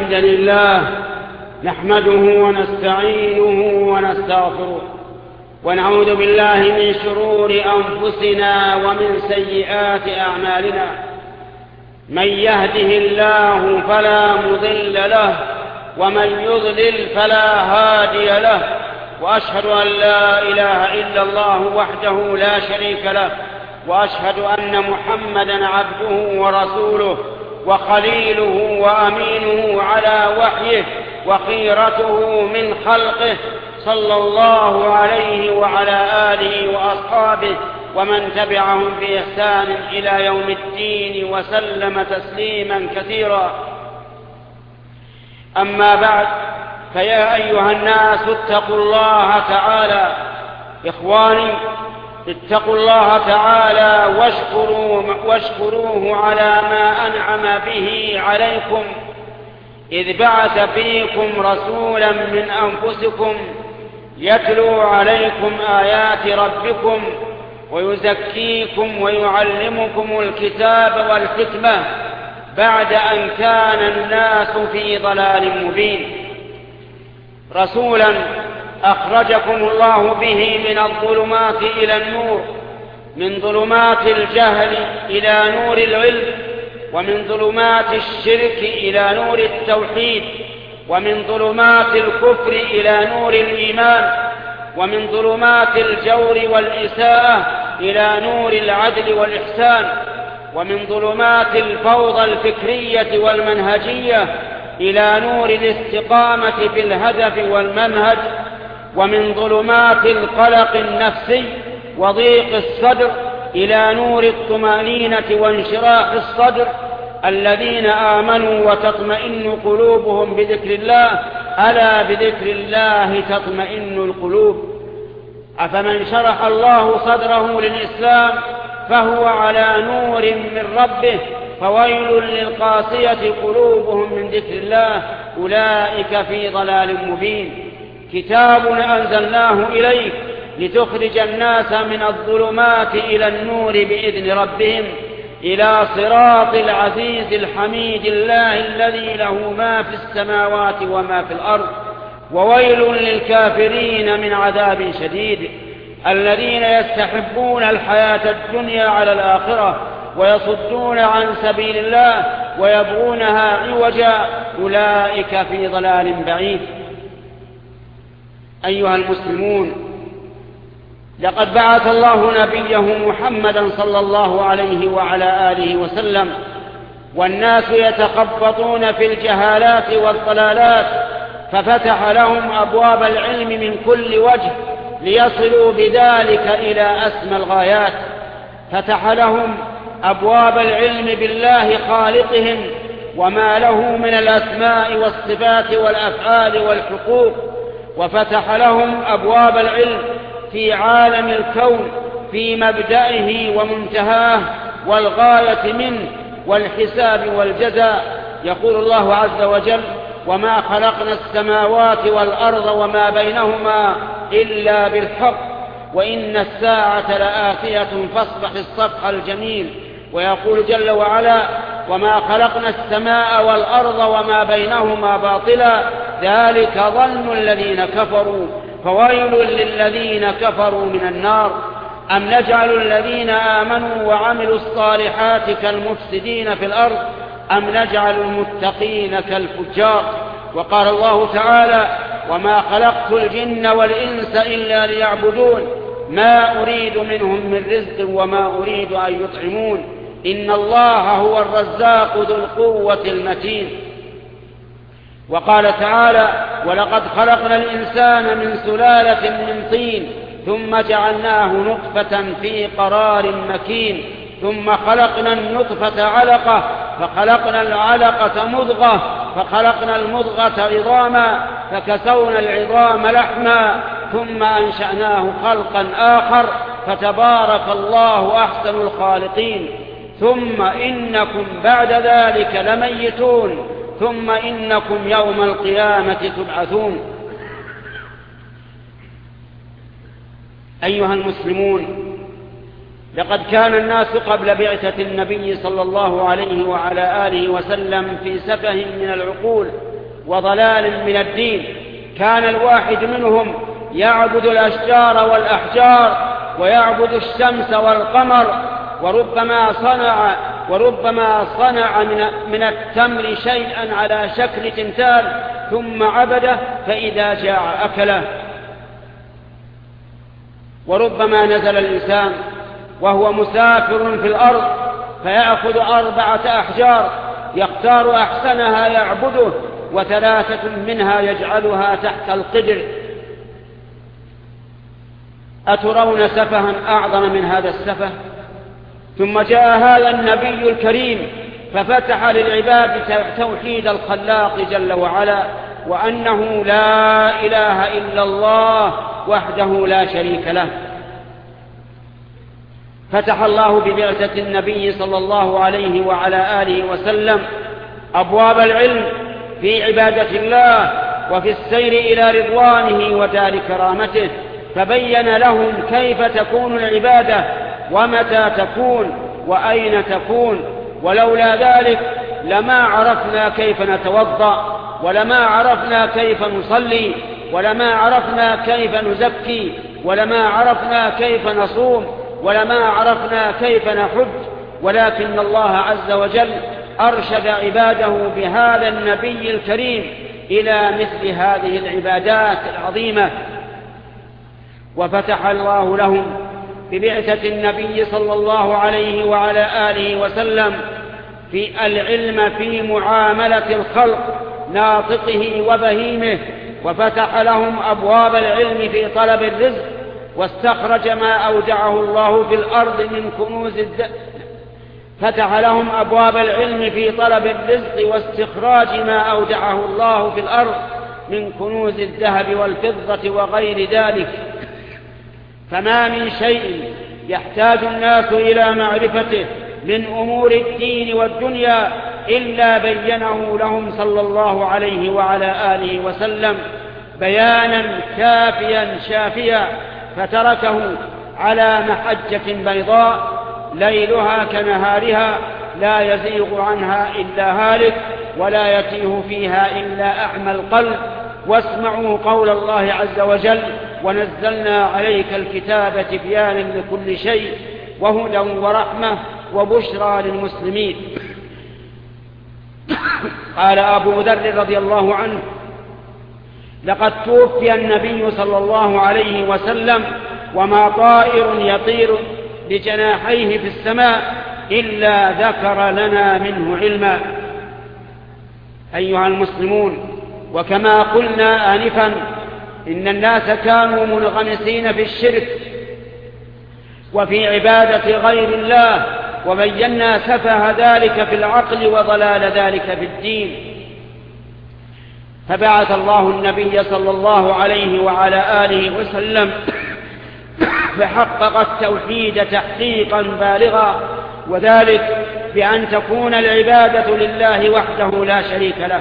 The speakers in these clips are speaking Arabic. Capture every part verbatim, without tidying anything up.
الحمد لله نحمده ونستعينه ونستغفره ونعوذ بالله من شرور أنفسنا ومن سيئات أعمالنا. من يهده الله فلا مضل له ومن يضلل فلا هادي له، وأشهد أن لا إله إلا الله وحده لا شريك له، وأشهد أن محمدًا عبده ورسوله وخليله وأمينه على وحيه وخيرته من خلقه، صلى الله عليه وعلى آله وأصحابه ومن تبعهم بإحسان إلى يوم الدين وسلم تسليما كثيرا. أما بعد، فيا أيها الناس اتقوا الله تعالى. إخواني، اتقوا الله تعالى واشكروا واشكروه على ما أنعم به عليكم، إذ بعث فيكم رسولا من أنفسكم يتلو عليكم آيات ربكم ويزكيكم ويعلمكم الكتاب والحكمة، بعد أن كان الناس في ضلال مبين. رسولا أخرجكم الله به من الظلمات إلى النور، من ظلمات الجهل إلى نور العلم، ومن ظلمات الشرك إلى نور التوحيد، ومن ظلمات الكفر إلى نور الإيمان، ومن ظلمات الجور والإساءة إلى نور العدل والإحسان، ومن ظلمات الفوضى الفكرية والمنهجية إلى نور الاستقامة في الهدف والمنهج، ومن ظلمات القلق النفسي وضيق الصدر إلى نور الطمأنينة وانشراح الصدر. الذين آمنوا وتطمئن قلوبهم بذكر الله، ألا بذكر الله تطمئن القلوب. أفمن شرح الله صدره للإسلام فهو على نور من ربه، فويل للقاسية قلوبهم من ذكر الله، أولئك في ضلال مبين. كتاب أنزلناه إليك لتخرج الناس من الظلمات إلى النور بإذن ربهم إلى صراط العزيز الحميد، الله الذي له ما في السماوات وما في الأرض، وويل للكافرين من عذاب شديد. الذين يستحبون الحياة الدنيا على الآخرة ويصدون عن سبيل الله ويبغونها عوجا، أولئك في ضلال بعيد. أيها المسلمون، لقد بعث الله نبيه محمدا صلى الله عليه وعلى آله وسلم، والناس يتخبطون في الجهالات والضلالات، ففتح لهم أبواب العلم من كل وجه ليصلوا بذلك إلى أسمى الغايات. فتح لهم أبواب العلم بالله خالقهم وما له من الأسماء والصفات والأفعال والحقوق، وفتح لهم أبواب العلم في عالم الكون، في مبدئه ومنتهاه والغاية منه والحساب والجزاء. يقول الله عز وجل: وما خلقنا السماوات والأرض وما بينهما إلا بالحق وإن الساعة لآتية فاصفح الصفح الجميل. ويقول جل وعلا: وما خلقنا السماء والأرض وما بينهما باطلا ذلك ظن الذين كفروا فويل للذين كفروا من النار. أم نجعل الذين آمنوا وعملوا الصالحات كالمفسدين في الأرض أم نجعل المتقين كالفجار. وقال الله تعالى: وما خلقت الجن والإنس إلا ليعبدون ما أريد منهم من رزق وما أريد أن يطعمون إن الله هو الرزاق ذو القوة المتين. وقال تعالى: ولقد خلقنا الإنسان من سلالة من طين ثم جعلناه نطفة في قرار مكين ثم خلقنا النطفة علقة فخلقنا العلقة مضغة فخلقنا المضغة عظاما فكسونا العظام لحما ثم أنشأناه خلقا آخر فتبارك الله أحسن الخالقين. ثم إنكم بعد ذلك لميتون ثم إنكم يوم القيامة تبعثون. أيها المسلمون، لقد كان الناس قبل بعثة النبي صلى الله عليه وعلى آله وسلم في سفه من العقول وضلال من الدين. كان الواحد منهم يعبد الأشجار والأحجار ويعبد الشمس والقمر، وربما صنع وربما صنع من, من التمر شيئا على شكل تمثال ثم عبده، فإذا جاع أكله. وربما نزل الإنسان وهو مسافر في الأرض فيأخذ أربعة أحجار يختار أحسنها يعبده، وثلاثة منها يجعلها تحت القدر. أترون سفها أعظم من هذا السفه؟ ثم جاء هذا النبي الكريم ففتح للعباد توحيد الخلاق جل وعلا، وأنه لا إله إلا الله وحده لا شريك له. فتح الله ببعثة النبي صلى الله عليه وعلى آله وسلم أبواب العلم في عبادة الله وفي السير إلى رضوانه ودار كرامته، فبين لهم كيف تكون العبادة ومتى تكون وأين تكون. ولولا ذلك لما عرفنا كيف نتوضأ، ولما عرفنا كيف نصلي، ولما عرفنا كيف نزكي، ولما عرفنا كيف نصوم، ولما عرفنا كيف نحج. ولكن الله عز وجل أرشد عباده بهذا النبي الكريم إلى مثل هذه العبادات العظيمة، وفتح الله لهم ببعثة النبي صلى الله عليه وعلى آله وسلم في العلم في معاملة الخلق ناطقه وبهيمه، وفتح لهم أبواب العلم في طلب الرزق، واستخرج ما أودعه الله في الأرض من كنوز الد... فتح لهم أبواب العلم في طلب الرزق واستخراج ما أودعه الله في الأرض من كنوز الذهب والفضة وغير ذلك. فما من شيء يحتاج الناس إلى معرفته من أمور الدين والدنيا إلا بينه لهم صلى الله عليه وعلى آله وسلم بيانا كافيا شافيا، فتركه على محجة بيضاء ليلها كنهارها لا يزيغ عنها إلا هالك ولا يتيه فيها إلا أعمى القلب. واسمعوا قول الله عز وجل: ونزلنا عليك الكتاب تبيانا لكل شيء وهدى ورحمة وبشرى للمسلمين. قال أبو ذر رضي الله عنه: لقد توفي النبي صلى الله عليه وسلم وما طائر يطير بجناحيه في السماء إلا ذكر لنا منه علما. أيها المسلمون، وكما قلنا آنفا إن الناس كانوا منغمسين في الشرك وفي عبادة غير الله، وبينا سفه ذلك في العقل وضلال ذلك في الدين. فبعث الله النبي صلى الله عليه وعلى آله وسلم فحقق التوحيد تحقيقا بالغا، وذلك بأن تكون العبادة لله وحده لا شريك له،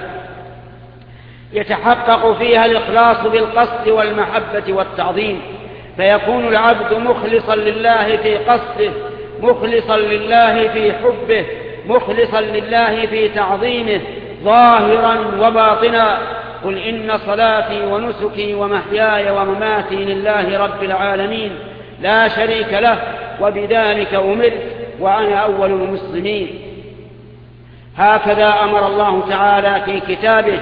يتحقق فيها الإخلاص بالقصد والمحبة والتعظيم، فيكون العبد مخلصا لله في قصده، مخلصا لله في حبه، مخلصا لله في تعظيمه ظاهرا وباطنا. قل إن صلاتي ونسكي ومحياي ومماتي لله رب العالمين لا شريك له وبذلك أمرت وأنا أول المسلمين. هكذا أمر الله تعالى في كتابه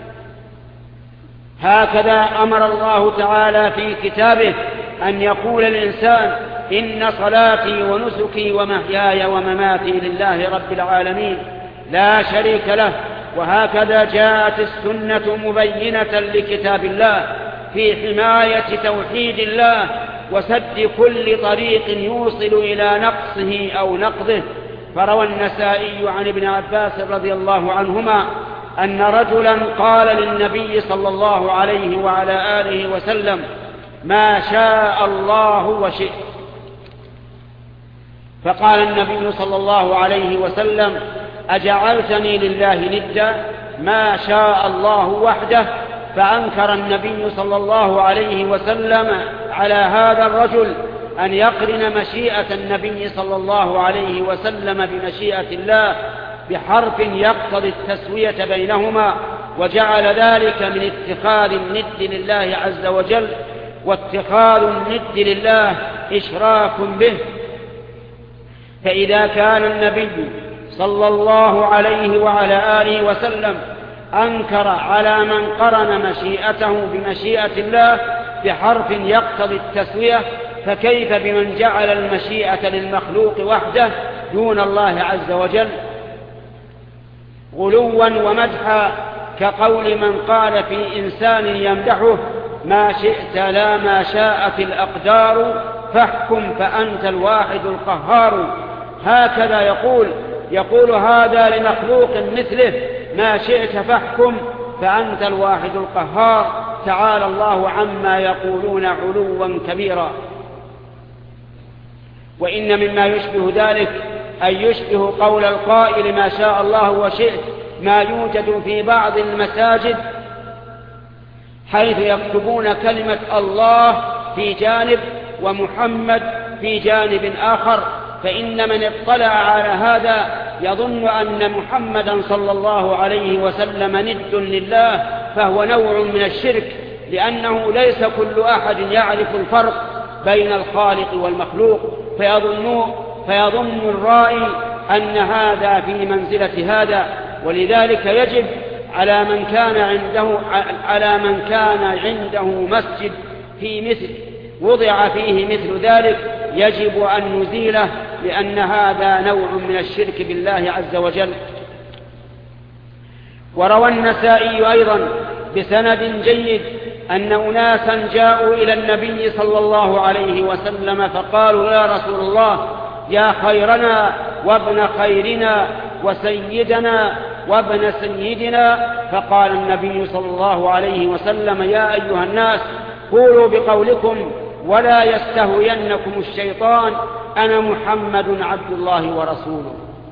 هكذا أمر الله تعالى في كتابه أن يقول الإنسان: إن صلاتي ونسكي ومحياي ومماتي لله رب العالمين لا شريك له. وهكذا جاءت السنة مبينة لكتاب الله في حماية توحيد الله وسد كل طريق يوصل إلى نقصه أو نقضه. فروى النسائي عن ابن عباس رضي الله عنهما أن رجلا قال للنبي صلى الله عليه وعلى آله وسلم: ما شاء الله وشئت. فقال النبي صلى الله عليه وسلم: أجعلتني لله ندا؟ ما شاء الله وحده. فأنكر النبي صلى الله عليه وسلم على هذا الرجل أن يقرن مشيئة النبي صلى الله عليه وسلم بمشيئة الله بحرف يقتضي التسوية بينهما، وجعل ذلك من اتخاذ الند لله عز وجل، واتخاذ الند لله إشراك به. فإذا كان النبي صلى الله عليه وعلى آله وسلم أنكر على من قرن مشيئته بمشيئة الله بحرف يقتضي التسوية، فكيف بمن جعل المشيئة للمخلوق وحده دون الله عز وجل؟ غلوا ومدحا كقول من قال في إنسان يمدحه: ما شئت لا ما شاءت الأقدار فاحكم فأنت الواحد القهار. هكذا يقول يقول هذا لمخلوق مثله: ما شئت فاحكم فأنت الواحد القهار. تعالى الله عما يقولون علوا كبيرا. وإن مما يشبه ذلك أن يشبه قول القائل: ما شاء الله وشئت، ما يوجد في بعض المساجد حيث يكتبون كلمة الله في جانب ومحمد في جانب آخر، فإن من اطلع على هذا يظن أن محمدا صلى الله عليه وسلم ند لله، فهو نوع من الشرك، لأنه ليس كل أحد يعرف الفرق بين الخالق والمخلوق، فيظن, فيظن الرائي أن هذا في منزلة هذا. ولذلك يجب على من كان عنده على من كان عنده مسجد في مثل وضع فيه مثل ذلك يجب أن نزيله، لأن هذا نوع من الشرك بالله عز وجل. وروى النسائي أيضا بسند جيد أن أناسا جاءوا إلى النبي صلى الله عليه وسلم فقالوا: يا رسول الله، يا خيرنا وابن خيرنا وسيدنا وابن سيدنا. فقال النبي صلى الله عليه وسلم: يا أيها الناس، قولوا بقولكم ولا يستهوينكم الشيطان، أنا محمد عبد الله ورسوله.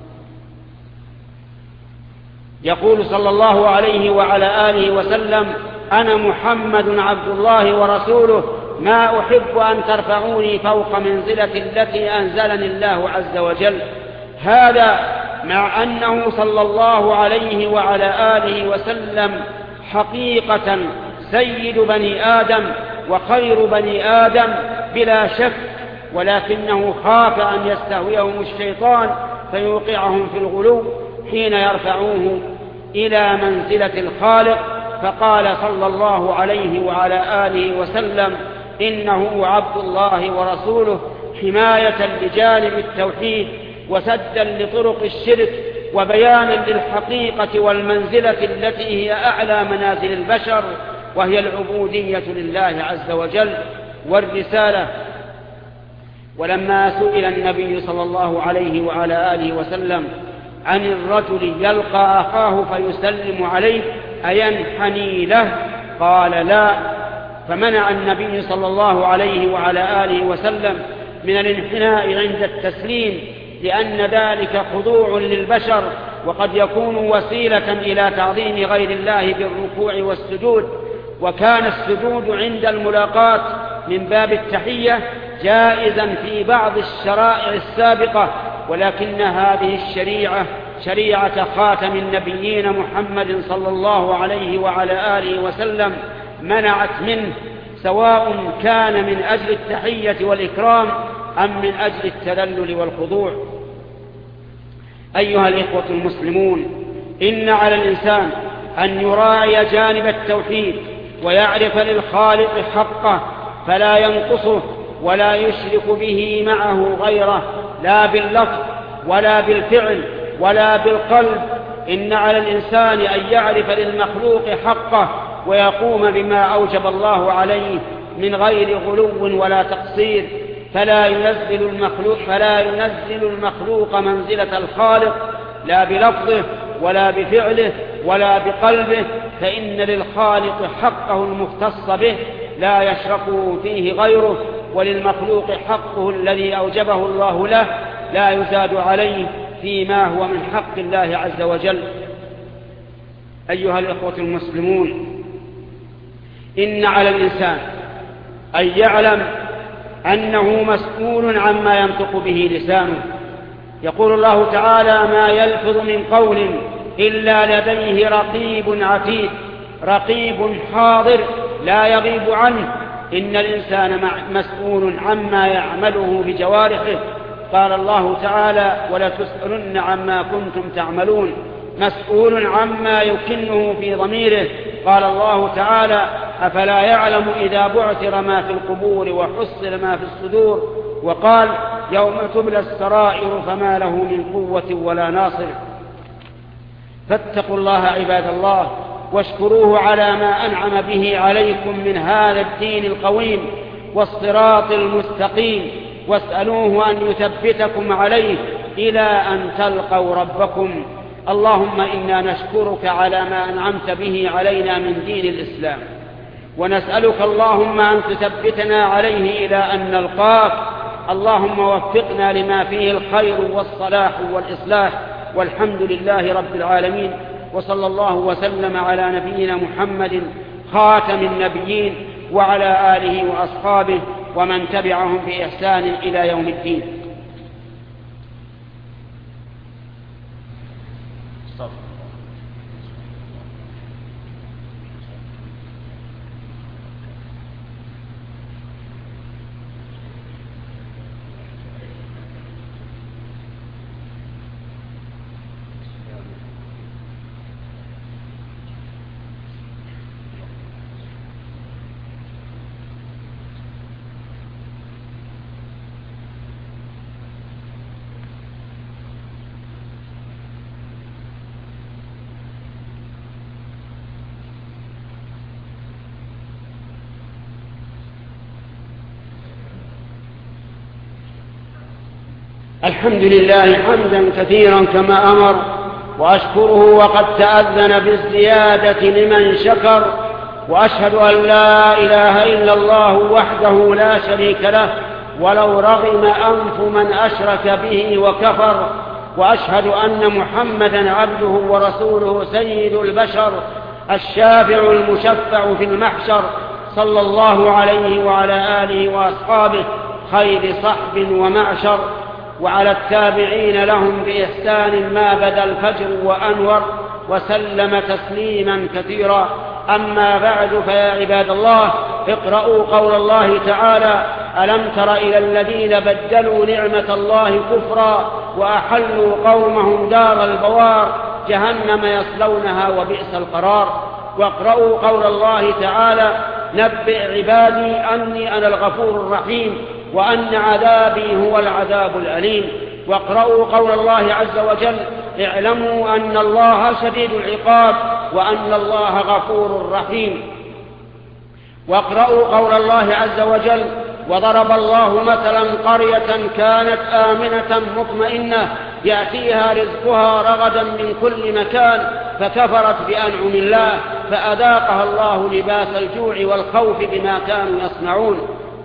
يقول صلى الله عليه وعلى آله وسلم: أنا محمد عبد الله ورسوله، ما أحب أن ترفعوني فوق منزلة التي أنزلني الله عز وجل. هذا مع أنه صلى الله عليه وعلى آله وسلم حقيقة سيد بني آدم وخير بني آدم بلا شك، ولكنه خاف أن يستهويهم الشيطان فيوقعهم في الغلو حين يرفعوه إلى منزلة الخالق، فقال صلى الله عليه وعلى آله وسلم: إنه عبد الله ورسوله، حماية لجانب التوحيد وسدا لطرق الشرك وبيانا للحقيقة والمنزلة التي هي أعلى منازل البشر، وهي العبودية لله عز وجل والرسالة. ولما سئل النبي صلى الله عليه وعلى آله وسلم عن الرجل يلقى أخاه فيسلم عليه أينحني له؟ قال: لا. فمنع النبي صلى الله عليه وعلى آله وسلم من الانحناء عند التسليم، لأن ذلك خضوع للبشر، وقد يكون وسيلة إلى تعظيم غير الله بالركوع والسجود. وكان السجود عند الملاقاة من باب التحية جائزا في بعض الشرائع السابقة، ولكن هذه الشريعة شريعة خاتم النبيين محمد صلى الله عليه وعلى آله وسلم منعت منه، سواء كان من أجل التحية والإكرام أم من أجل التذلل والخضوع. أيها الإخوة المسلمون، إن على الإنسان أن يراعي جانب التوحيد ويعرف للخالق حقه، فلا ينقصه ولا يشرك به معه غيره، لا باللفظ ولا بالفعل ولا بالقلب. إن على الإنسان أن يعرف للمخلوق حقه ويقوم بما أوجب الله عليه من غير غلو ولا تقصير، فلا ينزل المخلوق فلا ينزل المخلوق منزلة الخالق لا بلفظه ولا بفعله ولا بقلبه، فإن للخالق حقه المختص به لا يشركه فيه غيره، وللمخلوق حقه الذي أوجبه الله له لا يزاد عليه فيما هو من حق الله عز وجل. أيها الإخوة المسلمون، إن على الإنسان أن يعلم أنه مسؤول عما ينطق به لسانه. يقول الله تعالى: ما يلفظ من قول إلا لديه رقيب عتيد، رقيب حاضر لا يغيب عنه. إن الإنسان مسؤول عما يعمله بجوارحه. قال الله تعالى: ولتسألن عما كنتم تعملون. مسؤول عما يكنه في ضميره. قال الله تعالى: أفلا يعلم إذا بعثر ما في القبور وحصل ما في الصدور. وقال: يوم تبلى السرائر فما له من قوة ولا ناصر. فاتقوا الله عباد الله، واشكروه على ما أنعم به عليكم من هذا الدين القويم والصراط المستقيم، واسألوه أن يثبتكم عليه إلى أن تلقوا ربكم. اللهم إنا نشكرك على ما أنعمت به علينا من دين الإسلام، ونسألك اللهم أن تثبتنا عليه إلى أن نلقاك. اللهم وفقنا لما فيه الخير والصلاح والإصلاح، والحمد لله رب العالمين. وصلى الله وسلم على نبينا محمد خاتم النبيين وعلى آله وأصحابه ومن تبعهم بإحسان إلى يوم الدين. الحمد لله حمدا كثيرا كما أمر، وأشكره وقد تأذن بالزيادة لمن شكر، وأشهد أن لا إله إلا الله وحده لا شريك له ولو رغم أنف من أشرك به وكفر، وأشهد أن محمدا عبده ورسوله سيد البشر الشافع المشفع في المحشر، صلى الله عليه وعلى آله وأصحابه خير صحب ومعشر، وعلى التابعين لهم بإحسان ما بدا الفجر وأنور، وسلم تسليما كثيرا. أما بعد، فيا عباد الله، اقرأوا قول الله تعالى: ألم تر إلى الذين بدلوا نعمة الله كفرا وأحلوا قومهم دار البوار جهنم يصلونها وبئس القرار. واقرأوا قول الله تعالى: نبئ عبادي أني أنا الغفور الرحيم وأن عذابي هو العذاب الأليم. واقرأوا قول الله عز وجل: اعلموا أن الله شديد العقاب وأن الله غفور رحيم. واقرأوا قول الله عز وجل: وضرب الله مثلا قرية كانت آمنة مطمئنة يأتيها رزقها رغدا من كل مكان فكفرت بأنعم الله فأذاقها الله لباس الجوع والخوف بما كانوا يصنعون.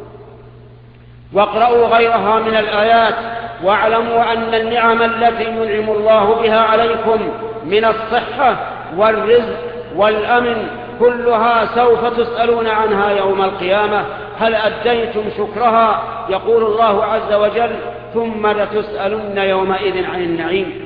واقرأوا غيرها من الآيات: واعلموا أن النعم التي ينعم الله بها عليكم من الصحة والرزق والأمن كلها سوف تسألون عنها يوم القيامة، هل أديتم شكرها؟ يقول الله عز وجل: ثم لتسألن يومئذ عن النعيم.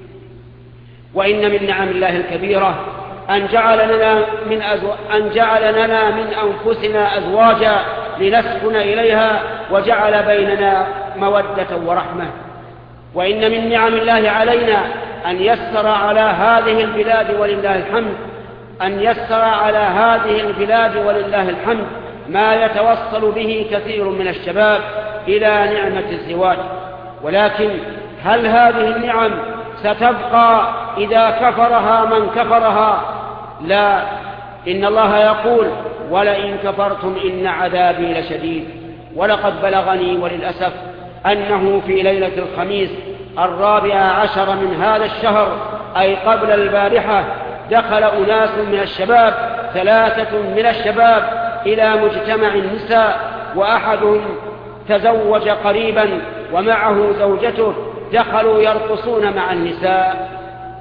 وإن من نعم الله الكبيرة أن جعل لنا من, أزو... أن جعل لنا من أنفسنا أزواجا لنسكن إليها وجعل بيننا مودة ورحمة. وإن من نعم الله علينا أن يسر على هذه البلاد ولله الحمد أن يسر على هذه البلاد ولله الحمد ما يتوصل به كثير من الشباب إلى نعمة الزواج. ولكن هل هذه النعم ستبقى إذا كفرها من كفرها؟ لا، إن الله يقول: ولئن كفرتم إن عذابي لشديد. ولقد بلغني وللأسف أنه في ليلة الخميس الرابع عشر من هذا الشهر، أي قبل البارحة، دخل أناس من الشباب ثلاثة من الشباب إلى مجتمع النساء، وأحدهم تزوج قريبا ومعه زوجته، دخلوا يرقصون مع النساء.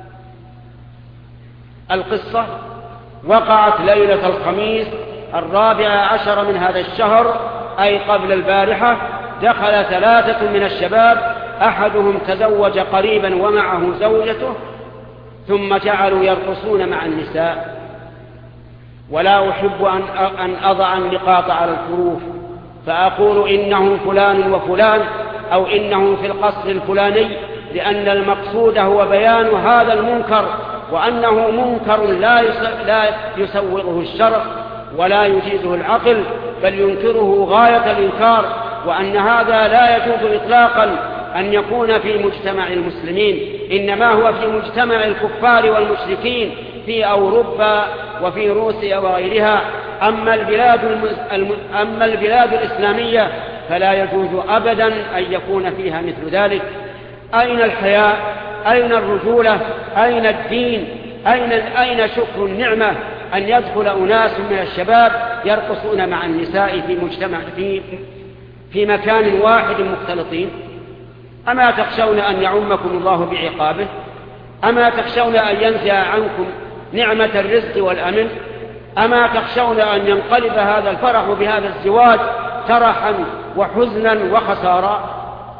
القصة وقعت ليلة الخميس الرابع عشر من هذا الشهر، أي قبل البارحة. دخل ثلاثة من الشباب، أحدهم تزوج قريبا ومعه زوجته، ثم جعلوا يرقصون مع النساء. ولا أحب أن أضع النقاط على الحروف فأقول إنه فلان وفلان أو إنه في القصر الفلاني، لأن المقصود هو بيان هذا المنكر، وأنه منكر لا يسوغه الشرع ولا يجيزه العقل، بل ينكره غاية الإنكار، وأن هذا لا يجوز إطلاقا أن يكون في مجتمع المسلمين، إنما هو في مجتمع الكفار والمشركين في أوروبا وفي روسيا وغيرها. أما البلاد, الم... أما البلاد الإسلامية فلا يجوز أبدا أن يكون فيها مثل ذلك. أين الحياء؟ أين الرجولة؟ أين الدين؟ أين, أين شكر النعمة أن يدخل أناس من الشباب يرقصون مع النساء في مجتمع في, في مكان واحد مختلطين؟ أما تخشون أن يعمكم الله بعقابه؟ أما تخشون أن ينزع عنكم نعمة الرزق والأمن؟ أما تخشون أن ينقلب هذا الفرح بهذا الزواج ترحا وحزنا وخسارا؟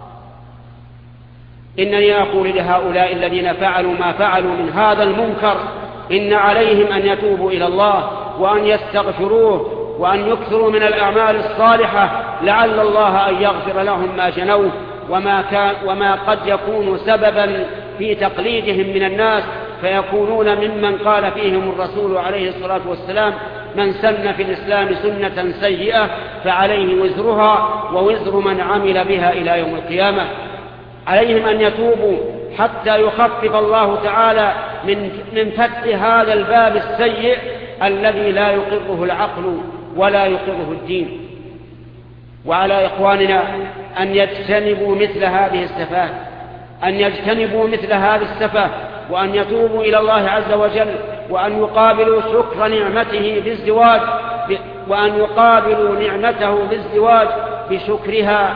إنني أقول لهؤلاء الذين فعلوا ما فعلوا من هذا المنكر إن عليهم أن يتوبوا إلى الله وأن يستغفروه وأن يكثروا من الأعمال الصالحة، لعل الله أن يغفر لهم ما جنوه وما, كان وما قد يكون سببا في تقليدهم من الناس، فيكونون ممن قال فيهم الرسول عليه الصلاة والسلام: من سن في الإسلام سنة سيئة فعليه وزرها ووزر من عمل بها إلى يوم القيامة. عليهم أن يتوبوا حتى يخفف الله تعالى من, من فتح هذا الباب السيء الذي لا يقره العقل ولا يقره الدين. وعلى إخواننا أن يجتنبوا مثل هذه السفاه أن يجتنبوا مثل هذه السفاه وأن يتوبوا إلى الله عز وجل، وأن يقابلوا شكر نعمته بالزواج وأن يقابلوا نعمته بالزواج بشكرها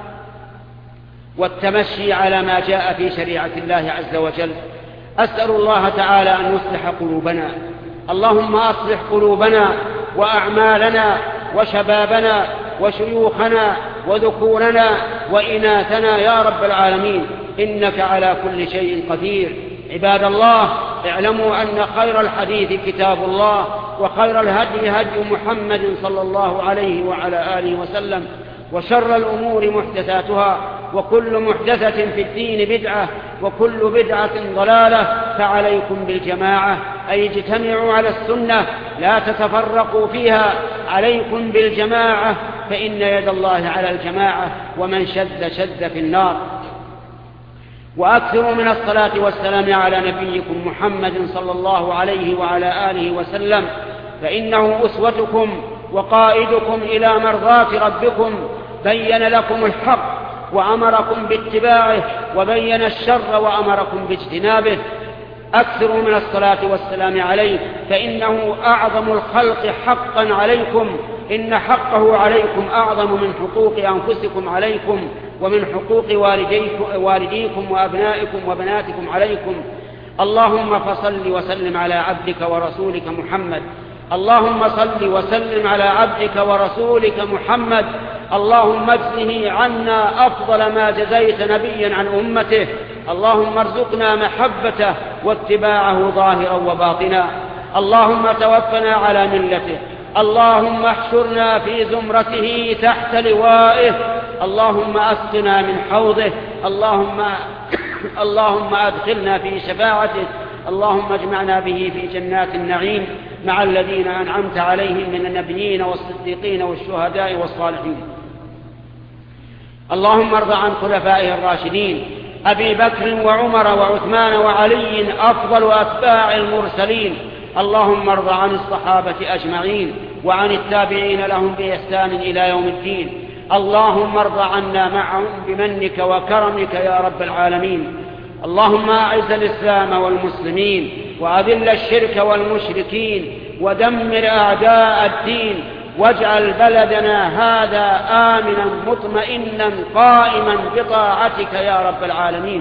والتمشي على ما جاء في شريعة الله عز وجل. أسأل الله تعالى أن يصلح قلوبنا. اللهم أصلح قلوبنا وأعمالنا وشبابنا وشيوخنا وذكورنا وإناثنا يا رب العالمين، إنك على كل شيء قدير. عباد الله، اعلموا أن خير الحديث كتاب الله، وخير الهدي هدي محمد صلى الله عليه وعلى آله وسلم، وشر الأمور محدثاتها، وكل محدثة في الدين بدعة، وكل بدعة ضلالة. فعليكم بالجماعة، أي اجتمعوا على السنة لا تتفرقوا فيها. عليكم بالجماعة، فإن يد الله على الجماعة، ومن شد شد في النار. وأكثروا من الصلاة والسلام على نبيكم محمد صلى الله عليه وعلى آله وسلم، فإنه أسوتكم وقائدكم إلى مرضاة ربكم، بين لكم الحق وأمركم باتباعه، وبين الشر وأمركم باجتنابه. أكثروا من الصلاة والسلام عليه، فإنه أعظم الخلق حقا عليكم. إن حقه عليكم أعظم من حقوق أنفسكم عليكم، ومن حقوق والديكم وأبنائكم وبناتكم عليكم. اللهم فصل وسلم على عبدك ورسولك محمد. اللهم صل وسلم على عبدك ورسولك محمد. اللهم اجزه عنا أفضل ما جزيت نبيا عن أمته. اللهم ارزقنا محبته واتباعه ظاهرا وباطنا. اللهم توفنا على ملته. اللهم احشرنا في زمرته تحت لوائه. اللهم أسقنا من حوضه. اللهم اللهم أدخلنا في شفاعته. اللهم اجمعنا به في جنات النعيم مع الذين أنعمت عليهم من النبيين والصديقين والشهداء والصالحين. اللهم ارض عن خلفائه الراشدين أبي بكر وعمر وعثمان وعلي أفضل أتباع المرسلين. اللهم ارض عن الصحابة أجمعين وعن التابعين لهم بإحسان إلى يوم الدين. اللهم ارض عنا معهم بمنك وكرمك يا رب العالمين. اللهم أعز الإسلام والمسلمين، وأذل الشرك والمشركين، ودمر أعداء الدين، واجعل بلدنا هذا آمنا مطمئنا قائما بطاعتك يا رب العالمين.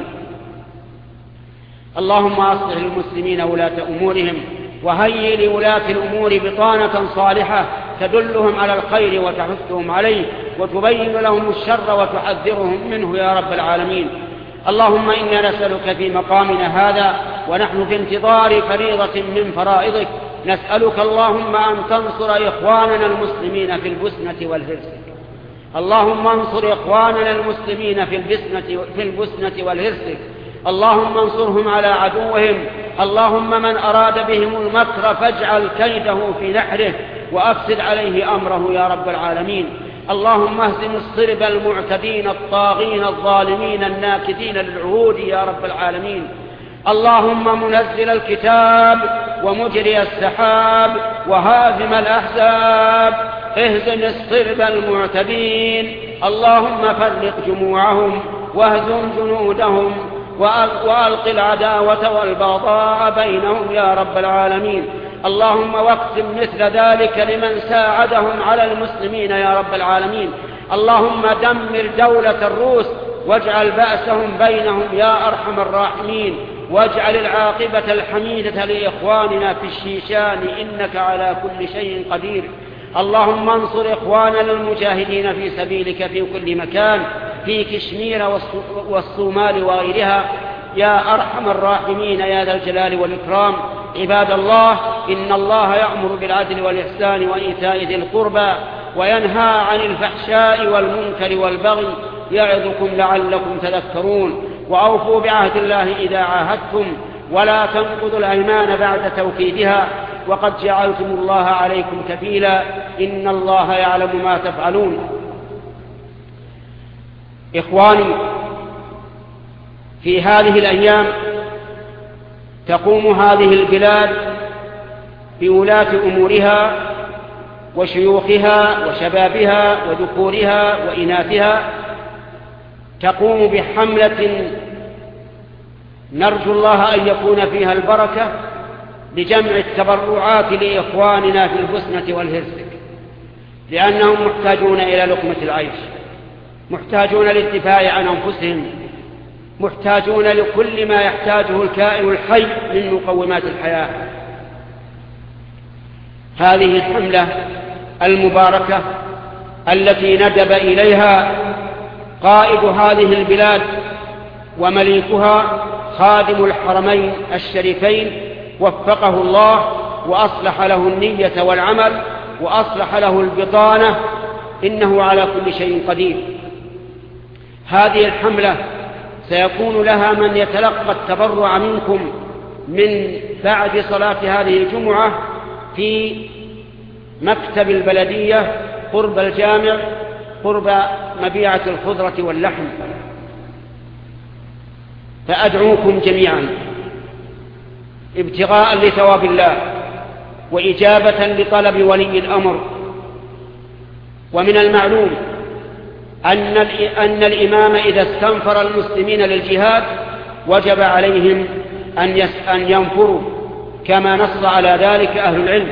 اللهم أصلح المسلمين ولاة أمورهم، وهيئ لولاة الأمور بطانة صالحة تدلهم على الخير وتحثهم عليه، وتبين لهم الشر وتحذرهم منه يا رب العالمين. اللهم إنا نسألك في مقامنا هذا ونحن في انتظار فريضة من فرائضك. نسألك اللهم أن تنصر إخواننا المسلمين في البوسنة والهرسك. اللهم انصر إخواننا المسلمين في البوسنة في البوسنة والهرسك. اللهم انصرهم على عدوهم. اللهم من أراد بهم المكر فاجعل كيده في نحره وأفسد عليه أمره يا رب العالمين. اللهم اهزم الصرب المعتدين الطاغين الظالمين الناكثين للعهود يا رب العالمين. اللهم منزل الكتاب ومجري السحاب وهازم الأحزاب اهزم الصرب المعتدين. اللهم فرق جموعهم واهزم جنودهم وألق العداوة والبغضاء بينهم يا رب العالمين. اللهم واقسم مثل ذلك لمن ساعدهم على المسلمين يا رب العالمين. اللهم دمر دولة الروس واجعل بأسهم بينهم يا أرحم الراحمين، واجعل العاقبة الحميدة لإخواننا في الشيشان إنك على كل شيء قدير. اللهم انصر إخواننا المجاهدين في سبيلك في كل مكان، في كشمير والصومال وغيرها يا أرحم الراحمين يا ذا الجلال والإكرام. عباد الله، إن الله يأمر بالعدل والإحسان وإيتاء ذي القربى وينهى عن الفحشاء والمنكر والبغي يعظكم لعلكم تذكرون. وأوفوا بعهد الله إذا عاهدتم ولا تنقضوا الأيمان بعد توكيدها وقد جعلتم الله عليكم كفيلا إن الله يعلم ما تفعلون. إخواني، في هذه الأيام تقوم هذه البلاد بولاة أمورها وشيوخها وشبابها وذكورها وإناثها تقوم بحملة نرجو الله أن يكون فيها البركة لجمع التبرعات لإخواننا في البوسنة والهرسك، لأنهم محتاجون إلى لقمة العيش، محتاجون للدفاع عن أنفسهم، محتاجون لكل ما يحتاجه الكائن الحي من مقومات الحياة. هذه الحملة المباركة التي ندب إليها قائد هذه البلاد ومليكها خادم الحرمين الشريفين وفقه الله وأصلح له النية والعمل وأصلح له البطانة، إنه على كل شيء قدير. هذه الحملة سيكون لها من يتلقى التبرع منكم من بعد صلاة هذه الجمعة في مكتب البلدية قرب الجامع قرب مبيعة الخضرة واللحم. فأدعوكم جميعا ابتغاء لثواب الله وإجابة لطلب ولي الأمر. ومن المعلوم أن أن الإمام إذا استنفر المسلمين للجهاد وجب عليهم أن ينفروا كما نص على ذلك أهل العلم،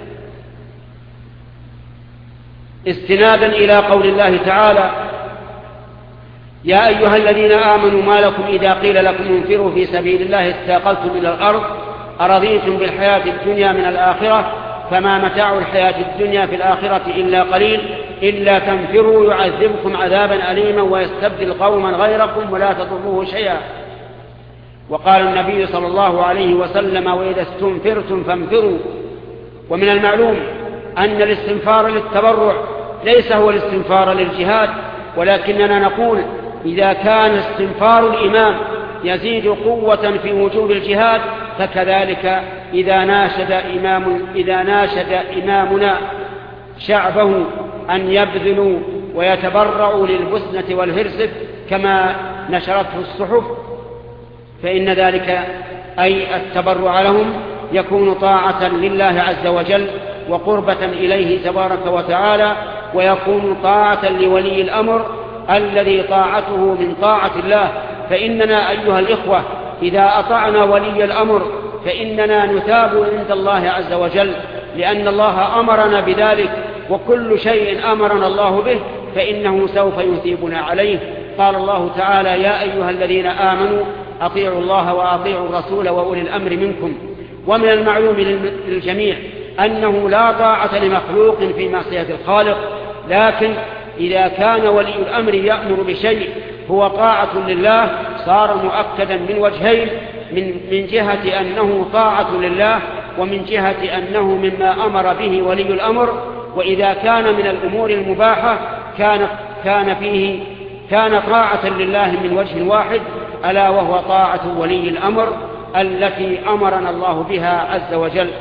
استنادا إلى قول الله تعالى: يا أيها الذين آمنوا ما لكم إذا قيل لكم انفروا في سبيل الله استاقلتم إلى الأرض أرضيتم بالحياة الدنيا من الآخرة فما متاع الحياة الدنيا في الآخرة إلا قليل إلا تنفروا يعذبكم عذابا أليما ويستبدل قوما غيركم ولا تضروه شيئا. وقال النبي صلى الله عليه وسلم: وإذا استنفرتم فانفروا. ومن المعلوم أن الاستنفار للتبرع ليس هو الاستنفار للجهاد، ولكننا نقول إذا كان استنفار الإمام يزيد قوة في وجوب الجهاد فكذلك إذا ناشد إمام إذا ناشد إمامنا شعبه أن يبذلوا ويتبرعوا للبوسنة والهرسك كما نشرته الصحف، فإن ذلك أي التبرع لهم يكون طاعة لله عز وجل وقربة إليه تبارك وتعالى، ويكون طاعة لولي الأمر الذي طاعته من طاعة الله. فإننا أيها الإخوة إذا أطعنا ولي الأمر فإننا نثاب عند الله عز وجل، لأن الله أمرنا بذلك، وكل شيء أمرنا الله به فإنه سوف يثيبنا عليه. قال الله تعالى: يا أيها الذين آمنوا أطيعوا الله وأطيعوا الرسول وأولي الأمر منكم. ومن المعلوم للجميع أنه لا طاعة لمخلوق في معصية الخالق، لكن إذا كان ولي الأمر يأمر بشيء هو طاعة لله صار مؤكدا من وجهين: من, من جهة أنه طاعة لله، ومن جهة أنه مما أمر به ولي الأمر. وإذا كان من الأمور المباحة كان, كان فيه كان طاعة لله من وجه واحد، ألا وهو طاعة ولي الأمر التي أمرنا الله بها عز وجل.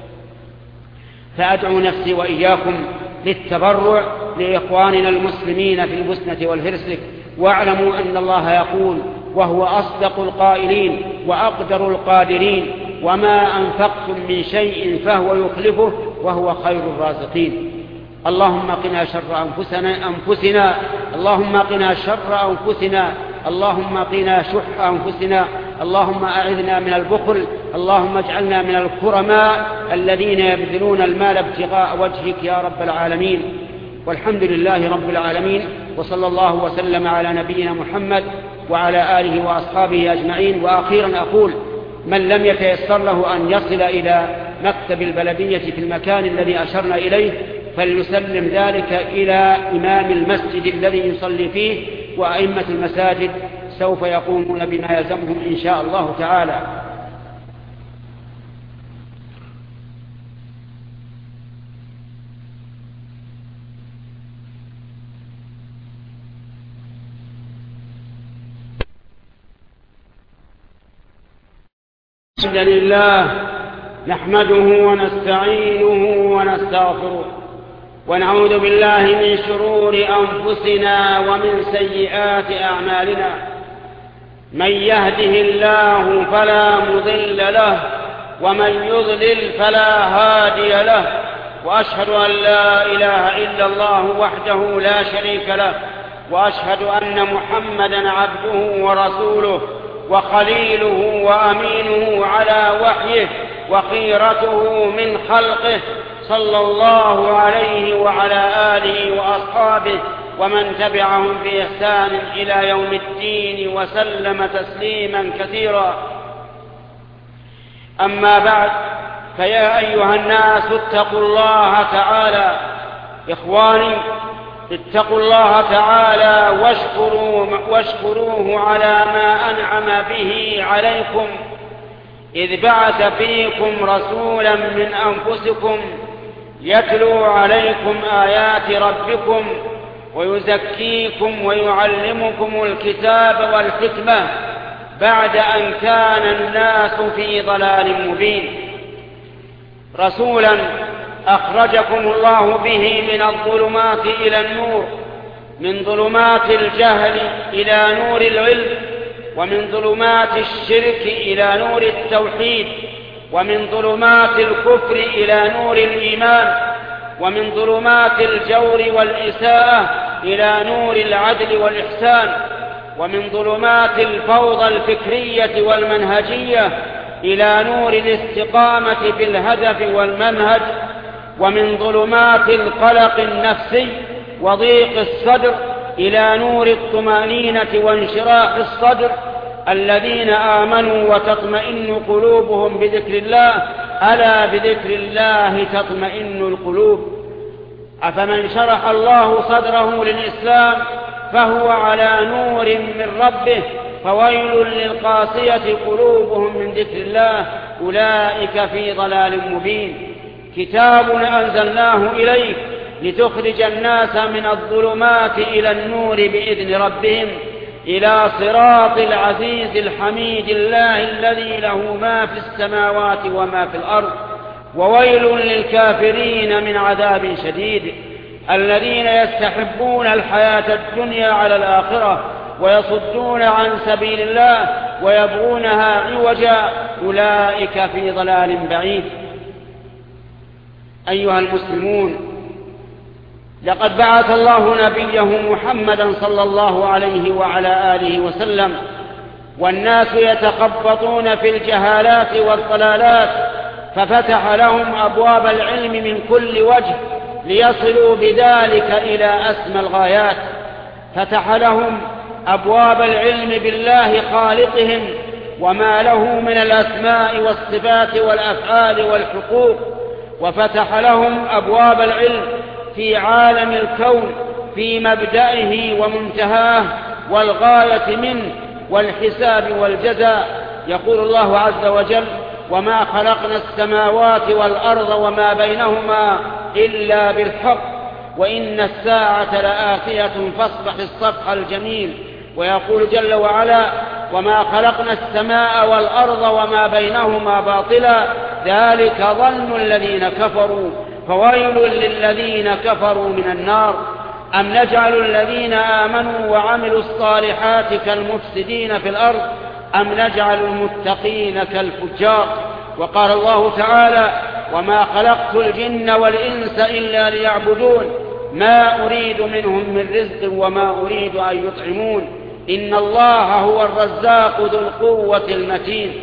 فأدعو نفسي وإياكم للتبرع لإخواننا المسلمين في البوسنة والهرسك، واعلموا أن الله يقول وهو أصدق القائلين وأقدر القادرين: وما أنفقتم من شيء فهو يخلفه وهو خير الرازقين. اللهم قنا شر أنفسنا, أنفسنا اللهم قنا شر أنفسنا اللهم قنا شح أنفسنا. اللهم أعذنا من البخل. اللهم اجعلنا من الكرماء الذين يبذلون المال ابتغاء وجهك يا رب العالمين. والحمد لله رب العالمين، وصلى الله وسلم على نبينا محمد وعلى آله وأصحابه أجمعين. وأخيرا أقول: من لم يتيسر له أن يصل إلى مكتب البلدية في المكان الذي أشرنا إليه فليسلم ذلك إلى إمام المسجد الذي يصلي فيه، وأئمة المساجد سوف يقومون بما يلزمهم إن شاء الله تعالى. الحمد لله نحمده ونستعينه ونستغفره، ونعوذ بالله من شرور أنفسنا ومن سيئات أعمالنا. من يهده الله فلا مضل له، ومن يضلل فلا هادي له، وأشهد أن لا إله إلا الله وحده لا شريك له، وأشهد أن محمدًا عبده ورسوله وخليله وأمينه على وحيه وخيرته من خلقه، صلى الله عليه وعلى آله وأصحابه ومن تبعهم بإحسان إلى يوم الدين وسلم تسليما كثيرا. أما بعد، فيا أيها الناس اتقوا الله تعالى. إخواني، اتقوا الله تعالى واشكروا واشكروه على ما أنعم به عليكم، إذ بعث فيكم رسولا من أنفسكم يتلو عليكم آيات ربكم ويزكيكم ويعلمكم الكتاب والحكمة، بعد أن كان الناس في ضلال مبين. رسولا أخرجكم الله به من الظلمات إلى النور، من ظلمات الجهل إلى نور العلم، ومن ظلمات الشرك إلى نور التوحيد، ومن ظلمات الكفر إلى نور الإيمان، ومن ظلمات الجور والإساءة إلى نور العدل والإحسان، ومن ظلمات الفوضى الفكرية والمنهجية إلى نور الاستقامة بالهدف والمنهج، ومن ظلمات القلق النفسي وضيق الصدر إلى نور الطمأنينة وانشراح الصدر. الذين آمنوا وتطمئن قلوبهم بذكر الله، ألا بذكر الله تطمئن القلوب. أفمن شرح الله صدره للإسلام فهو على نور من ربه، فويل للقاسية قلوبهم من ذكر الله، أولئك في ضلال مبين. كتاب أنزلناه إليك لتخرج الناس من الظلمات إلى النور بإذن ربهم إلى صراط العزيز الحميد، الله الذي له ما في السماوات وما في الأرض. وويل للكافرين من عذاب شديد، الذين يستحبون الحياة الدنيا على الآخرة ويصدون عن سبيل الله ويبغونها عوجا، أولئك في ضلال بعيد. أيها المسلمون، لقد بعث الله نبيه محمدا صلى الله عليه وعلى آله وسلم، والناس يتخبطون في الجهالات والضلالات، ففتح لهم أبواب العلم من كل وجه ليصلوا بذلك إلى أسمى الغايات. فتح لهم أبواب العلم بالله خالقهم وما له من الأسماء والصفات والأفعال والحقوق، وفتح لهم أبواب العلم في عالم الكون، في مبدئه ومنتهاه والغاية منه والحساب والجزاء، يقول الله عز وجل: وما خلقنا السماوات والأرض وما بينهما إلا بالحق وإن الساعة لآتية فاصفح الصفح الجميل. ويقول جل وعلا: وما خلقنا السماء والأرض وما بينهما باطلا ذلك ظن الذين كفروا فويل للذين كفروا من النار. أم نجعل الذين آمنوا وعملوا الصالحات كالمفسدين في الأرض أم نجعل المتقين كالفجار. وقال الله تعالى: وما خلقت الجن والإنس إلا ليعبدون ما أريد منهم من رزق وما أريد أن يطعمون إن الله هو الرزاق ذو القوة المتين.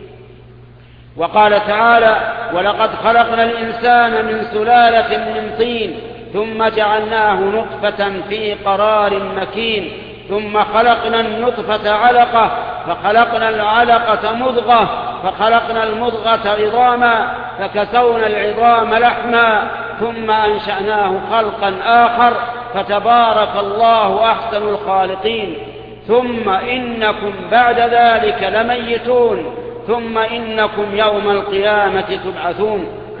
وقال تعالى: ولقد خلقنا الإنسان من سلالة من طين ثم جعلناه نطفة في قرار مكين ثم خلقنا النطفة علقة فخلقنا العلقة مضغة فخلقنا المضغة عظاما فكسونا العظام لحما ثم أنشأناه خلقا آخر فتبارك الله أحسن الخالقين. ثم إنكم بعد ذلك لميتون ثم إنكم يوم القيامة تبعثون.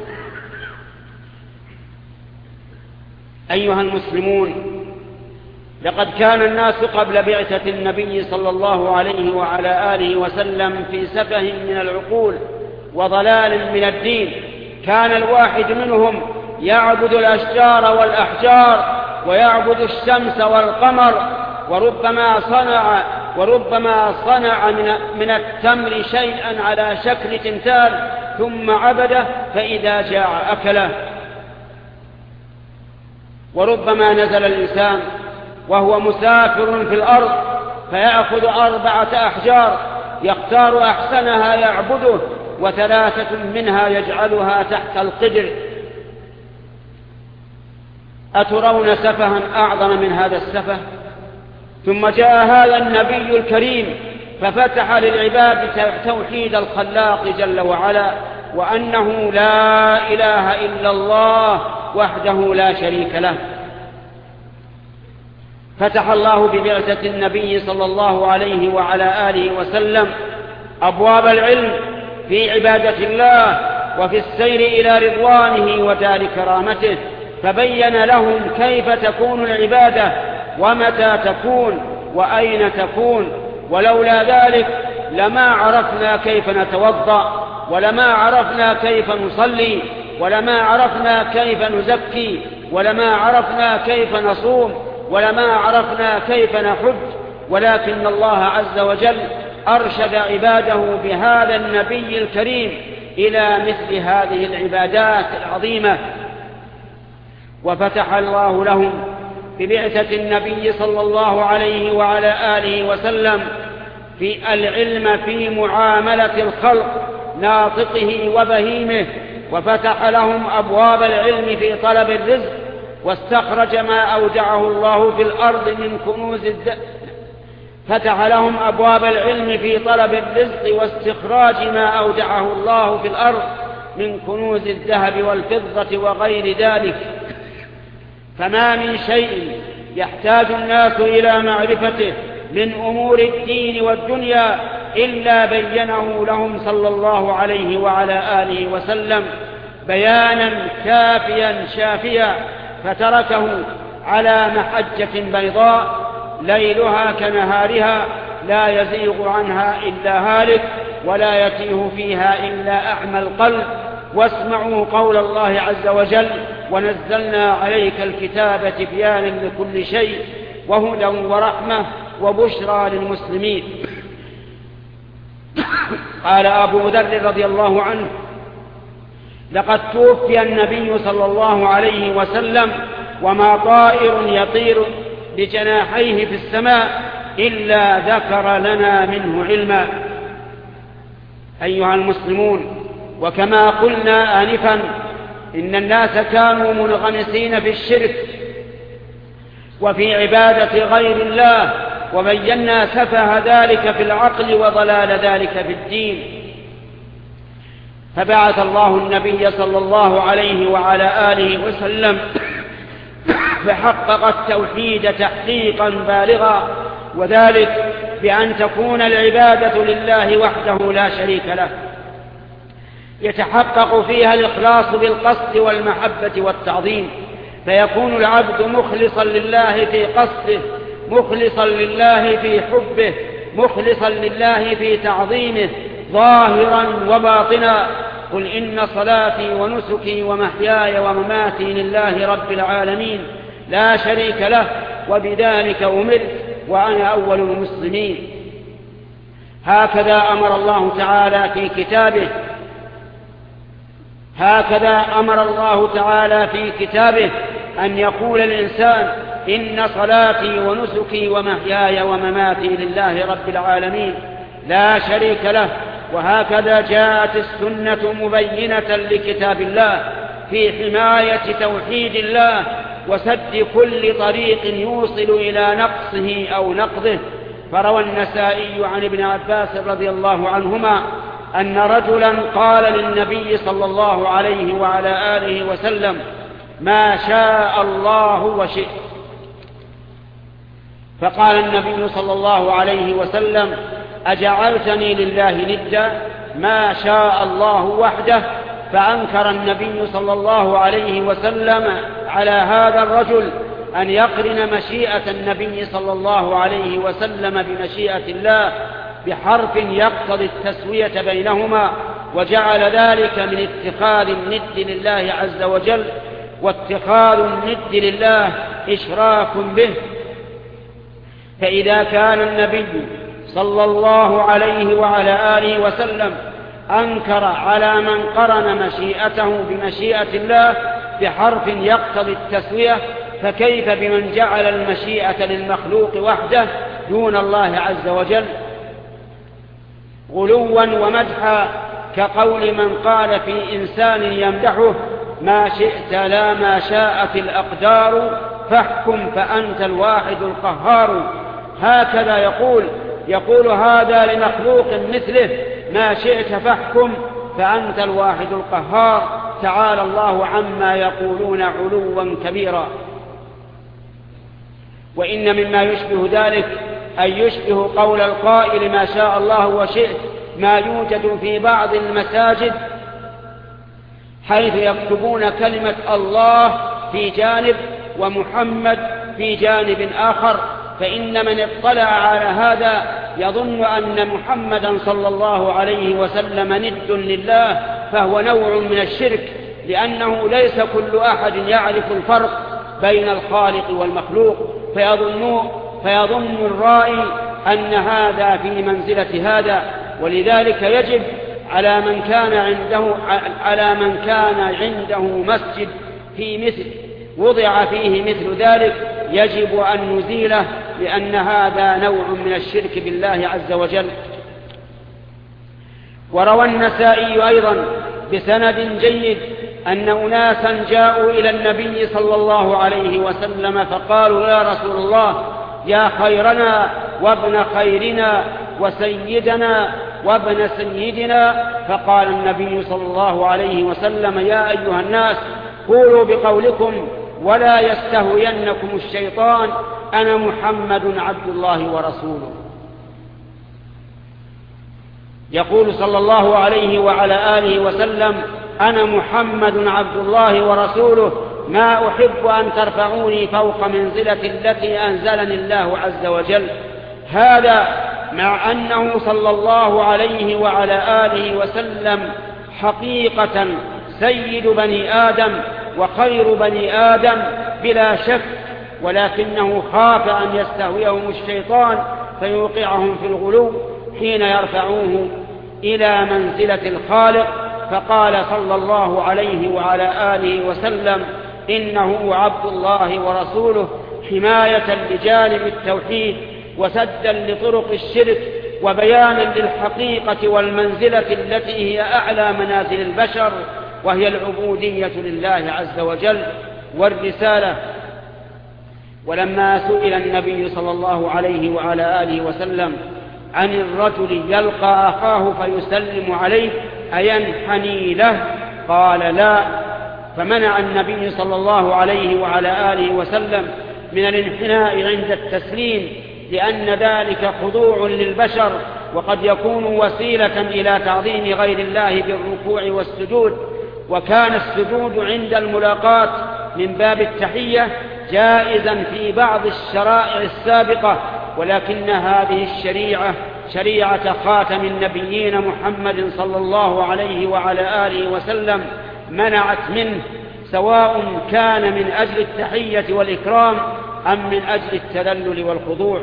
أيها المسلمون، لقد كان الناس قبل بعثة النبي صلى الله عليه وعلى آله وسلم في سفه من العقول وضلال من الدين. كان الواحد منهم يعبد الأشجار والأحجار ويعبد الشمس والقمر وربما صنع وربما صنع من من التمر شيئا على شكل تمثال ثم عبده فإذا جاع أكله. وربما نزل الإنسان وهو مسافر في الأرض فيأخذ أربعة أحجار يختار أحسنها يعبده وثلاثة منها يجعلها تحت القدر. أترون سفها أعظم من هذا السفه؟ ثم جاء هذا النبي الكريم ففتح للعباد توحيد الخلاق جل وعلا وأنه لا إله إلا الله وحده لا شريك له. فتح الله ببعثة النبي صلى الله عليه وعلى آله وسلم أبواب العلم في عبادة الله وفي السير إلى رضوانه ودار كرامته، فبين لهم كيف تكون العبادة ومتى تكون وأين تكون. ولولا ذلك لما عرفنا كيف نتوضأ ولما عرفنا كيف نصلي ولما عرفنا كيف نزكي ولما عرفنا كيف نصوم ولما عرفنا كيف نحج. ولكن الله عز وجل أرشد عباده بهذا النبي الكريم إلى مثل هذه العبادات العظيمة. وفتح الله لهم ببعثة النبي صلى الله عليه وعلى آله وسلم في العلم في معاملة الخلق ناطقه وبهيمه، وفتح لهم أبواب العلم في طلب الرزق، واستخرج ما أودعه الله في الأرض من كنوز الد... فتح لهم أبواب العلم في طلب الرزق واستخراج ما أودعه الله في الأرض من كنوز الذهب والفضة وغير ذلك. فما من شيء يحتاج الناس إلى معرفته من أمور الدين والدنيا إلا بينه لهم صلى الله عليه وعلى آله وسلم بيانا كافيا شافيا، فتركه على محجة بيضاء ليلها كنهارها لا يزيغ عنها إلا هالك ولا يتيه فيها إلا أعمى القلب. واسمعوا قول الله عز وجل: ونزلنا عليك الكتاب تبيانا لكل شيء وهدى ورحمة وبشرى للمسلمين. قال أبو ذر رضي الله عنه: لقد توفي النبي صلى الله عليه وسلم وما طائر يطير بجناحيه في السماء إلا ذكر لنا منه علما. أيها المسلمون، وكما قلنا آنفا إن الناس كانوا منغمسين في الشرك وفي عبادة غير الله، وبينا سفه ذلك في العقل وضلال ذلك في الدين. فبعث الله النبي صلى الله عليه وعلى آله وسلم فحقق التوحيد تحقيقا بالغا، وذلك بأن تكون العبادة لله وحده لا شريك له، يتحقق فيها الإخلاص بالقصد والمحبة والتعظيم، فيكون العبد مخلصا لله في قصده، مخلصا لله في حبه، مخلصا لله في تعظيمه ظاهرا وباطنا. قل إن صلاتي ونسكي ومحياي ومماتي لله رب العالمين لا شريك له وبذلك أمرت وأنا أول المسلمين. هكذا أمر الله تعالى في كتابه هكذا أمر الله تعالى في كتابه أن يقول الإنسان إن صلاتي ونسكي ومحياي ومماتي لله رب العالمين لا شريك له. وهكذا جاءت السنة مبينة لكتاب الله في حماية توحيد الله وسد كل طريق يوصل إلى نقصه أو نقضه. فروى النسائي عن ابن عباس رضي الله عنهما أن رجلا قال للنبي صلى الله عليه وعلى آله وسلم ما شاء الله وشئت، فقال النبي صلى الله عليه وسلم أجعلتني لله ندا؟ ما شاء الله وحده. فأنكر النبي صلى الله عليه وسلم على هذا الرجل أن يقرن مشيئة النبي صلى الله عليه وسلم بمشيئة الله بحرف يقتضي التسوية بينهما، وجعل ذلك من اتخاذ الند لله عز وجل، واتخاذ الند لله إشراك به. فإذا كان النبي صلى الله عليه وعلى آله وسلم أنكر على من قرن مشيئته بمشيئة الله بحرف يقتضي التسوية، فكيف بمن جعل المشيئة للمخلوق وحده دون الله عز وجل؟ غلوا ومدحا كقول من قال في إنسان يمدحه ما شئت لا ما شاءت الأقدار فاحكم فأنت الواحد القهار. هكذا يقول يقول هذا لمخلوق مثله ما شئت فاحكم فأنت الواحد القهار. تعالى الله عما يقولون علوا كبيرا. وإن مما يشبه ذلك أن يشبه قول القائل ما شاء الله وشئت ما يوجد في بعض المساجد، حيث يكتبون كلمة الله في جانب ومحمد في جانب آخر، فإن من اطلع على هذا يظن أن محمدا صلى الله عليه وسلم ند لله، فهو نوع من الشرك، لأنه ليس كل أحد يعرف الفرق بين الخالق والمخلوق، فيظن, فيظن الرائي أن هذا في منزلة هذا. ولذلك يجب على من كان عنده على من كان عنده مسجد في مثل وضع فيه مثل ذلك يجب أن نزيله، لأن هذا نوع من الشرك بالله عز وجل. وروى النسائي أيضا بسند جيد أن أناسا جاءوا إلى النبي صلى الله عليه وسلم فقالوا يا رسول الله يا خيرنا وابن خيرنا وسيدنا وابن سيدنا. فقال النبي صلى الله عليه وسلم يا أيها الناس قولوا بقولكم ولا يستهوينكم الشيطان أنا محمد عبد الله ورسوله. يقول صلى الله عليه وعلى آله وسلم أنا محمد عبد الله ورسوله ما أحب أن ترفعوني فوق منزلة التي أنزلني الله عز وجل. هذا مع أنه صلى الله عليه وعلى آله وسلم حقيقة سيد بني آدم وخير بني آدم بلا شك، ولكنه خاف أن يستهويهم الشيطان فيوقعهم في الغلو حين يرفعوه إلى منزلة الخالق، فقال صلى الله عليه وعلى آله وسلم إنه عبد الله ورسوله حماية لجانب التوحيد وسدا لطرق الشرك وبيانا للحقيقة والمنزلة التي هي أعلى منازل البشر، وهي العبودية لله عز وجل والرسالة. ولما سئل النبي صلى الله عليه وعلى آله وسلم عن الرجل يلقى أخاه فيسلم عليه أينحني له؟ قال لا، فمنع النبي صلى الله عليه وعلى آله وسلم من الانحناء عند التسليم، لأن ذلك خضوع للبشر، وقد يكون وسيلة إلى تعظيم غير الله بالركوع والسجود. وكان السجود عند الملاقاة من باب التحية جائزا في بعض الشرائع السابقة، ولكن هذه الشريعة شريعة خاتم النبيين محمد صلى الله عليه وعلى آله وسلم منعت منه، سواء كان من أجل التحية والإكرام أم من أجل التذلل والخضوع.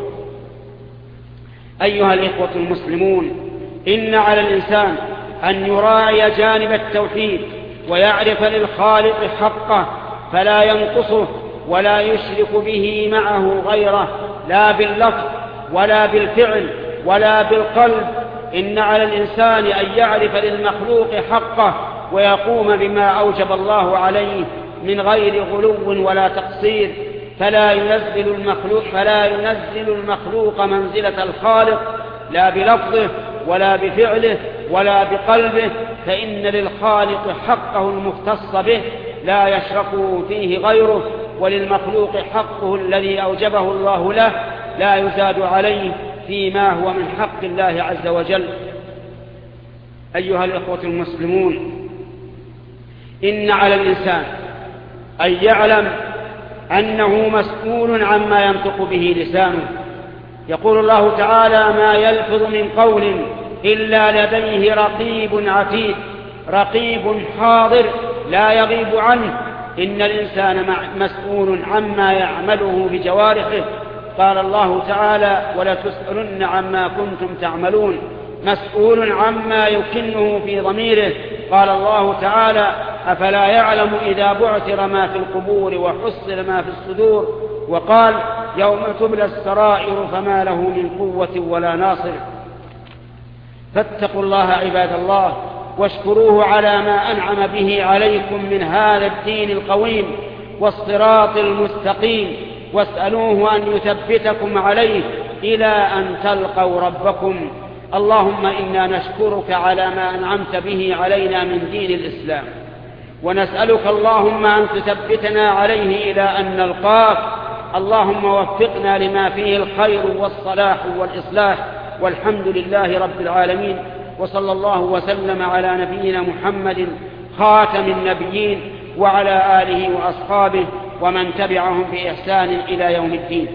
أيها الإخوة المسلمون، إن على الإنسان أن يراعي جانب التوحيد ويعرف للخالق حقه، فلا ينقصه ولا يشرك به معه غيره، لا باللفظ ولا بالفعل ولا بالقلب. إن على الإنسان أن يعرف للمخلوق حقه ويقوم بما أوجب الله عليه من غير غلو ولا تقصير، فلا ينزل المخلوق, فلا ينزل المخلوق منزلة الخالق لا بلفظه ولا بفعله ولا بقلبه، فإن للخالق حقه المختص به لا يشركه فيه غيره، وللمخلوق حقه الذي أوجبه الله له لا يزاد عليه فيما هو من حق الله عز وجل. أيها الإخوة المسلمون، إن على الإنسان أن يعلم أنه مسؤول عما ينطق به لسانه. يقول الله تعالى: ما يلفظ من قول إلا لديه رقيب عتيد، رقيب حاضر لا يغيب عنه. إن الإنسان مسؤول عما يعمله بجوارحه. قال الله تعالى: ولتسألن عما كنتم تعملون. مسؤول عما يكنه في ضميره. قال الله تعالى: أفلا يعلم إذا بعثر ما في القبور وحصل ما في الصدور. وقال: يوم تبلى السرائر فما له من قوة ولا ناصر. فاتقوا الله عباد الله، واشكروه على ما أنعم به عليكم من هذا الدين القويم والصراط المستقيم، واسألوه أن يثبتكم عليه إلى أن تلقوا ربكم. اللهم إنا نشكرك على ما أنعمت به علينا من دين الإسلام، ونسألك اللهم أن تثبتنا عليه إلى أن نلقاك. اللهم وفقنا لما فيه الخير والصلاح والإصلاح، والحمد لله رب العالمين. وصلى الله وسلم على نبينا محمد خاتم النبيين وعلى آله وأصحابه ومن تبعهم بإحسان إلى يوم الدين.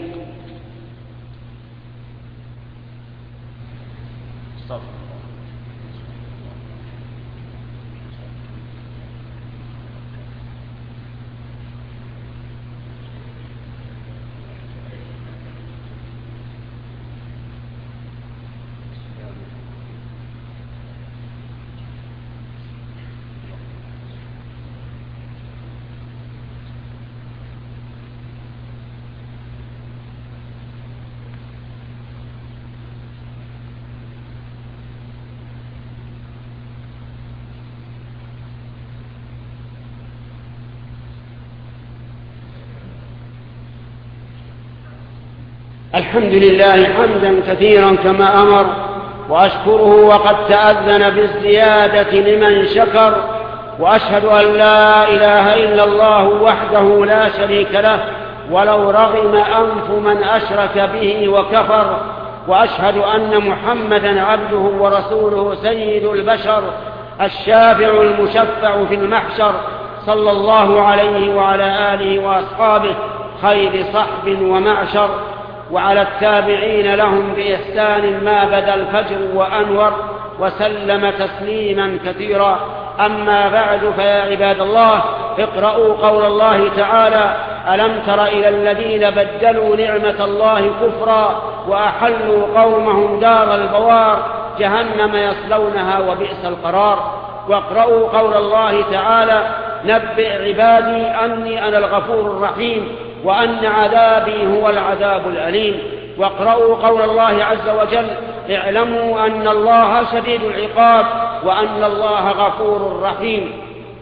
الحمد لله حمدا كثيرا كما أمر، وأشكره وقد تأذن بالزيادة لمن شكر، وأشهد أن لا إله إلا الله وحده لا شريك له ولو رغم أنف من أشرك به وكفر، وأشهد أن محمدا عبده ورسوله سيد البشر الشافع المشفع في المحشر، صلى الله عليه وعلى آله وأصحابه خير صحب ومعشر، وعلى التابعين لهم بإحسان ما بدا الفجر وأنور، وسلم تسليما كثيرا. أما بعد، فيا عباد الله، اقرأوا قول الله تعالى: ألم تر إلى الذين بدلوا نعمة الله كفرا وأحلوا قومهم دار البوار جهنم يصلونها وبئس القرار. واقرأوا قول الله تعالى: نبئ عبادي أني أنا الغفور الرحيم وأن عذابي هو العذاب الأليم. واقرأوا قول الله عز وجل: اعلموا أن الله شديد العقاب وأن الله غفور رحيم.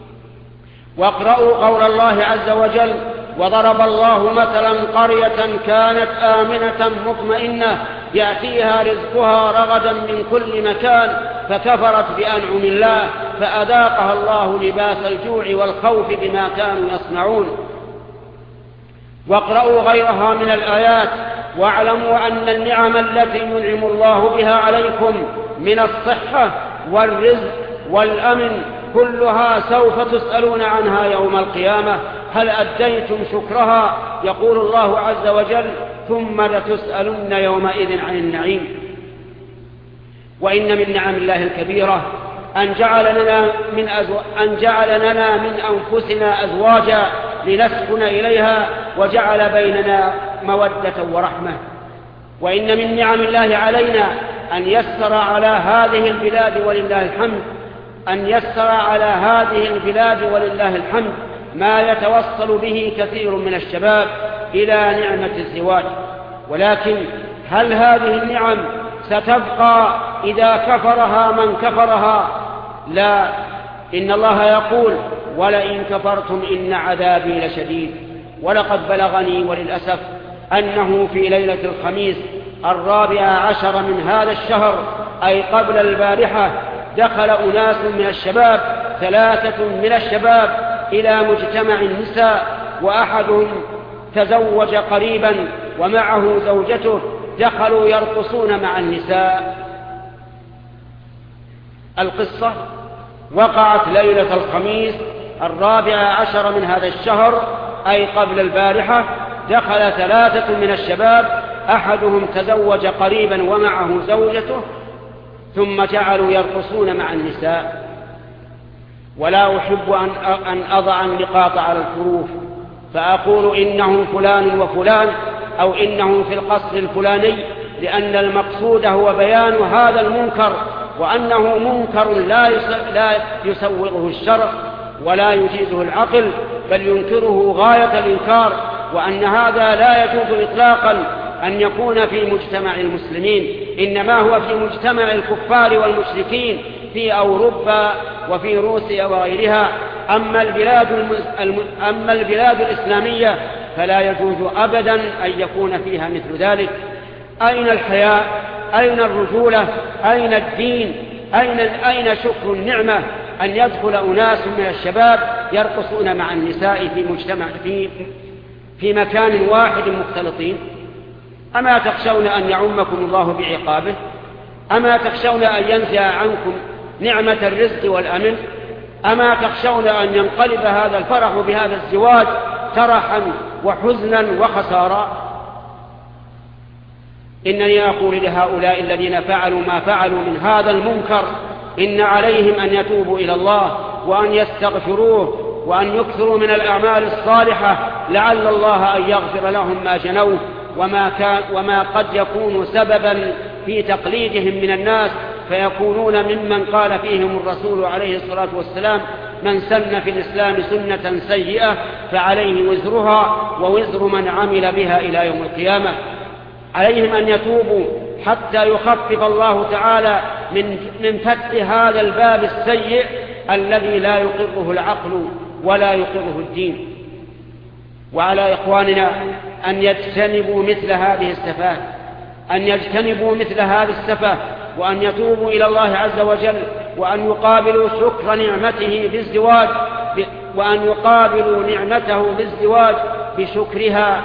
واقرأوا قول الله عز وجل: وضرب الله مثلا قرية كانت آمنة مطمئنة يأتيها رزقها رغدا من كل مكان فكفرت بأنعم الله فأذاقها الله لباس الجوع والخوف بما كانوا يصنعون. واقرأوا غيرها من الآيات واعلموا أن النعم التي ينعم الله بها عليكم من الصحة والرزق والأمن كلها سوف تسألون عنها يوم القيامة، هل أديتم شكرها؟ يقول الله عز وجل: ثم لتسألن يومئذ عن النعيم. وإن من نعم الله الكبيرة أن جعل لنا من, أزو... أن جعل لنا من أنفسنا أزواجا لنسكن إليها وجعل بيننا مودة ورحمة. وإن من نعم الله علينا أن يسر على هذه البلاد ولله الحمد أن يسر على هذه البلاد ولله الحمد ما يتوصل به كثير من الشباب إلى نعمة الزواج. ولكن هل هذه النعم ستبقى إذا كفرها من كفرها؟ لا، إن الله يقول: ولئن كفرتم إن عذابي لشديد. ولقد بلغني وللأسف أنه في ليلة الخميس الرابع عشر من هذا الشهر، أي قبل البارحة، دخل أناس من الشباب ثلاثة من الشباب إلى مجتمع النساء، وأحدهم تزوج قريبا ومعه زوجته، دخلوا يرقصون مع النساء. القصة وقعت ليلة الخميس الرابع عشر من هذا الشهر، أي قبل البارحة. دخل ثلاثة من الشباب، أحدهم تزوج قريبا ومعه زوجته، ثم جعلوا يرقصون مع النساء. ولا أحب أن أضع النقاط على الحروف فأقول إنه فلان وفلان أو إنه في القصر الفلاني، لأن المقصود هو بيان هذا المنكر، وأنه منكر لا يسوغه الشرع ولا يجيزه العقل، بل ينكره غاية الإنكار، وأن هذا لا يجوز إطلاقا أن يكون في مجتمع المسلمين، إنما هو في مجتمع الكفار والمشركين في أوروبا وفي روسيا وغيرها. أما البلاد, الم... أما البلاد الإسلامية فلا يجوز أبدا أن يكون فيها مثل ذلك. أين الحياء؟ أين الرجولة؟ أين الدين؟ أين, أين شكر النعمة أن يدخل أناس من الشباب يرقصون مع النساء في مجتمع في, في مكان واحد مختلطين؟ أما تخشون أن يعمكم الله بعقابه؟ أما تخشون أن ينزع عنكم نعمة الرزق والأمن؟ أما تخشون أن ينقلب هذا الفرح بهذا الزواج ترحا وحزنا وخسارا؟ إنني أقول لهؤلاء الذين فعلوا ما فعلوا من هذا المنكر إن عليهم أن يتوبوا إلى الله وأن يستغفروه وأن يكثروا من الأعمال الصالحة، لعل الله أن يغفر لهم ما جنوه وما, كان وما قد يكون سببا في تقليدهم من الناس، فيكونون ممن قال فيهم الرسول عليه الصلاة والسلام: من سن في الإسلام سنة سيئة فعليه وزرها ووزر من عمل بها إلى يوم القيامة. عليهم أن يتوبوا حتى يخفف الله تعالى من, من فتح هذا الباب السيء الذي لا يقره العقل ولا يقره الدين. وعلى إخواننا أن يجتنبوا مثل هذه السفاه أن يجتنبوا مثل هذه السفاه وأن يتوبوا إلى الله عز وجل، وأن يقابلوا شكر نعمته بالزواج وأن يقابلوا نعمته بالزواج بشكرها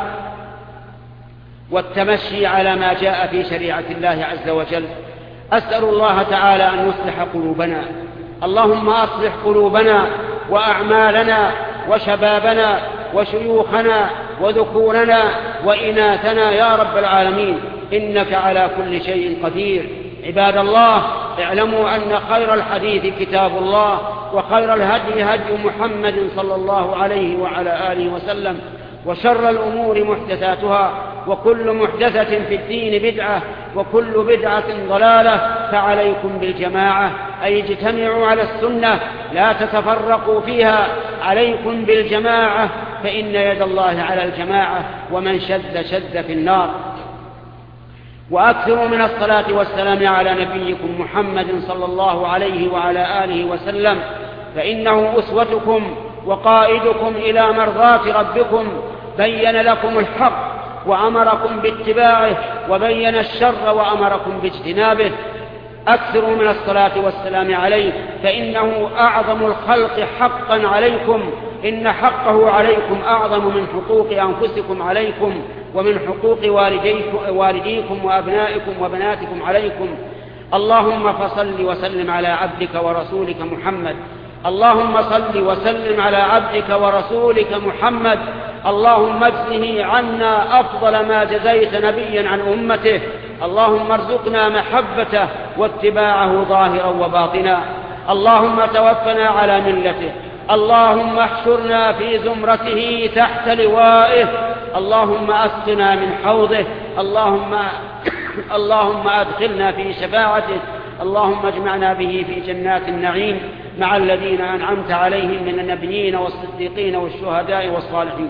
والتمشي على ما جاء في شريعة الله عز وجل. أسأل الله تعالى أن يصلح قلوبنا. اللهم أصلح قلوبنا وأعمالنا وشبابنا وشيوخنا وذكورنا وإناثنا يا رب العالمين، إنك على كل شيء قدير. عباد الله، اعلموا أن خير الحديث كتاب الله، وخير الهدي هدي محمد صلى الله عليه وعلى آله وسلم، وشر الأمور محدثاتها، وكل محدثة في الدين بدعة، وكل بدعة ضلالة. فعليكم بالجماعة، أي اجتمعوا على السنة لا تتفرقوا فيها. عليكم بالجماعة، فإن يد الله على الجماعة، ومن شد شد في النار. وأكثروا من الصلاة والسلام على نبيكم محمد صلى الله عليه وعلى آله وسلم، فإنه أسوتكم وقائدكم إلى مرضاة ربكم، بين لكم الحق وأمركم باتباعه، وبين الشر وأمركم باجتنابه. أكثروا من الصلاة والسلام عليه، فإنه أعظم الخلق حقا عليكم، إن حقه عليكم أعظم من حقوق أنفسكم عليكم ومن حقوق والديكم وأبنائكم وبناتكم عليكم. اللهم فصل وسلم على عبدك ورسولك محمد. اللهم صل وسلم على عبدك ورسولك محمد. اللهم اجزه عنا أفضل ما جزيت نبيا عن أمته. اللهم ارزقنا محبته واتباعه ظاهرا وباطنا. اللهم توفنا على ملته. اللهم احشرنا في زمرته تحت لوائه. اللهم أسقنا من حوضه. اللهم اللهم أدخلنا في شفاعته. اللهم اجمعنا به في جنات النعيم مع الذين أنعمت عليهم من النبيين والصديقين والشهداء والصالحين.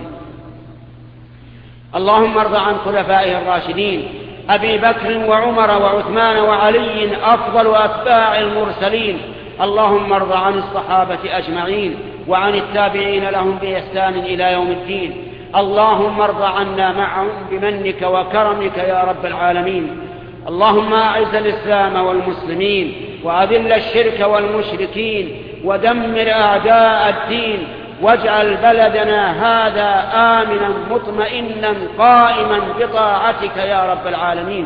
اللهم ارض عن خلفائه الراشدين أبي بكر وعمر وعثمان وعلي أفضل أتباع المرسلين. اللهم ارض عن الصحابة أجمعين وعن التابعين لهم بإحسان إلى يوم الدين. اللهم ارض عنا معهم بمنك وكرمك يا رب العالمين. اللهم أعز الإسلام والمسلمين وأذل الشرك والمشركين ودمر أعداء الدين، واجعل بلدنا هذا آمنا مطمئنا قائما بطاعتك يا رب العالمين.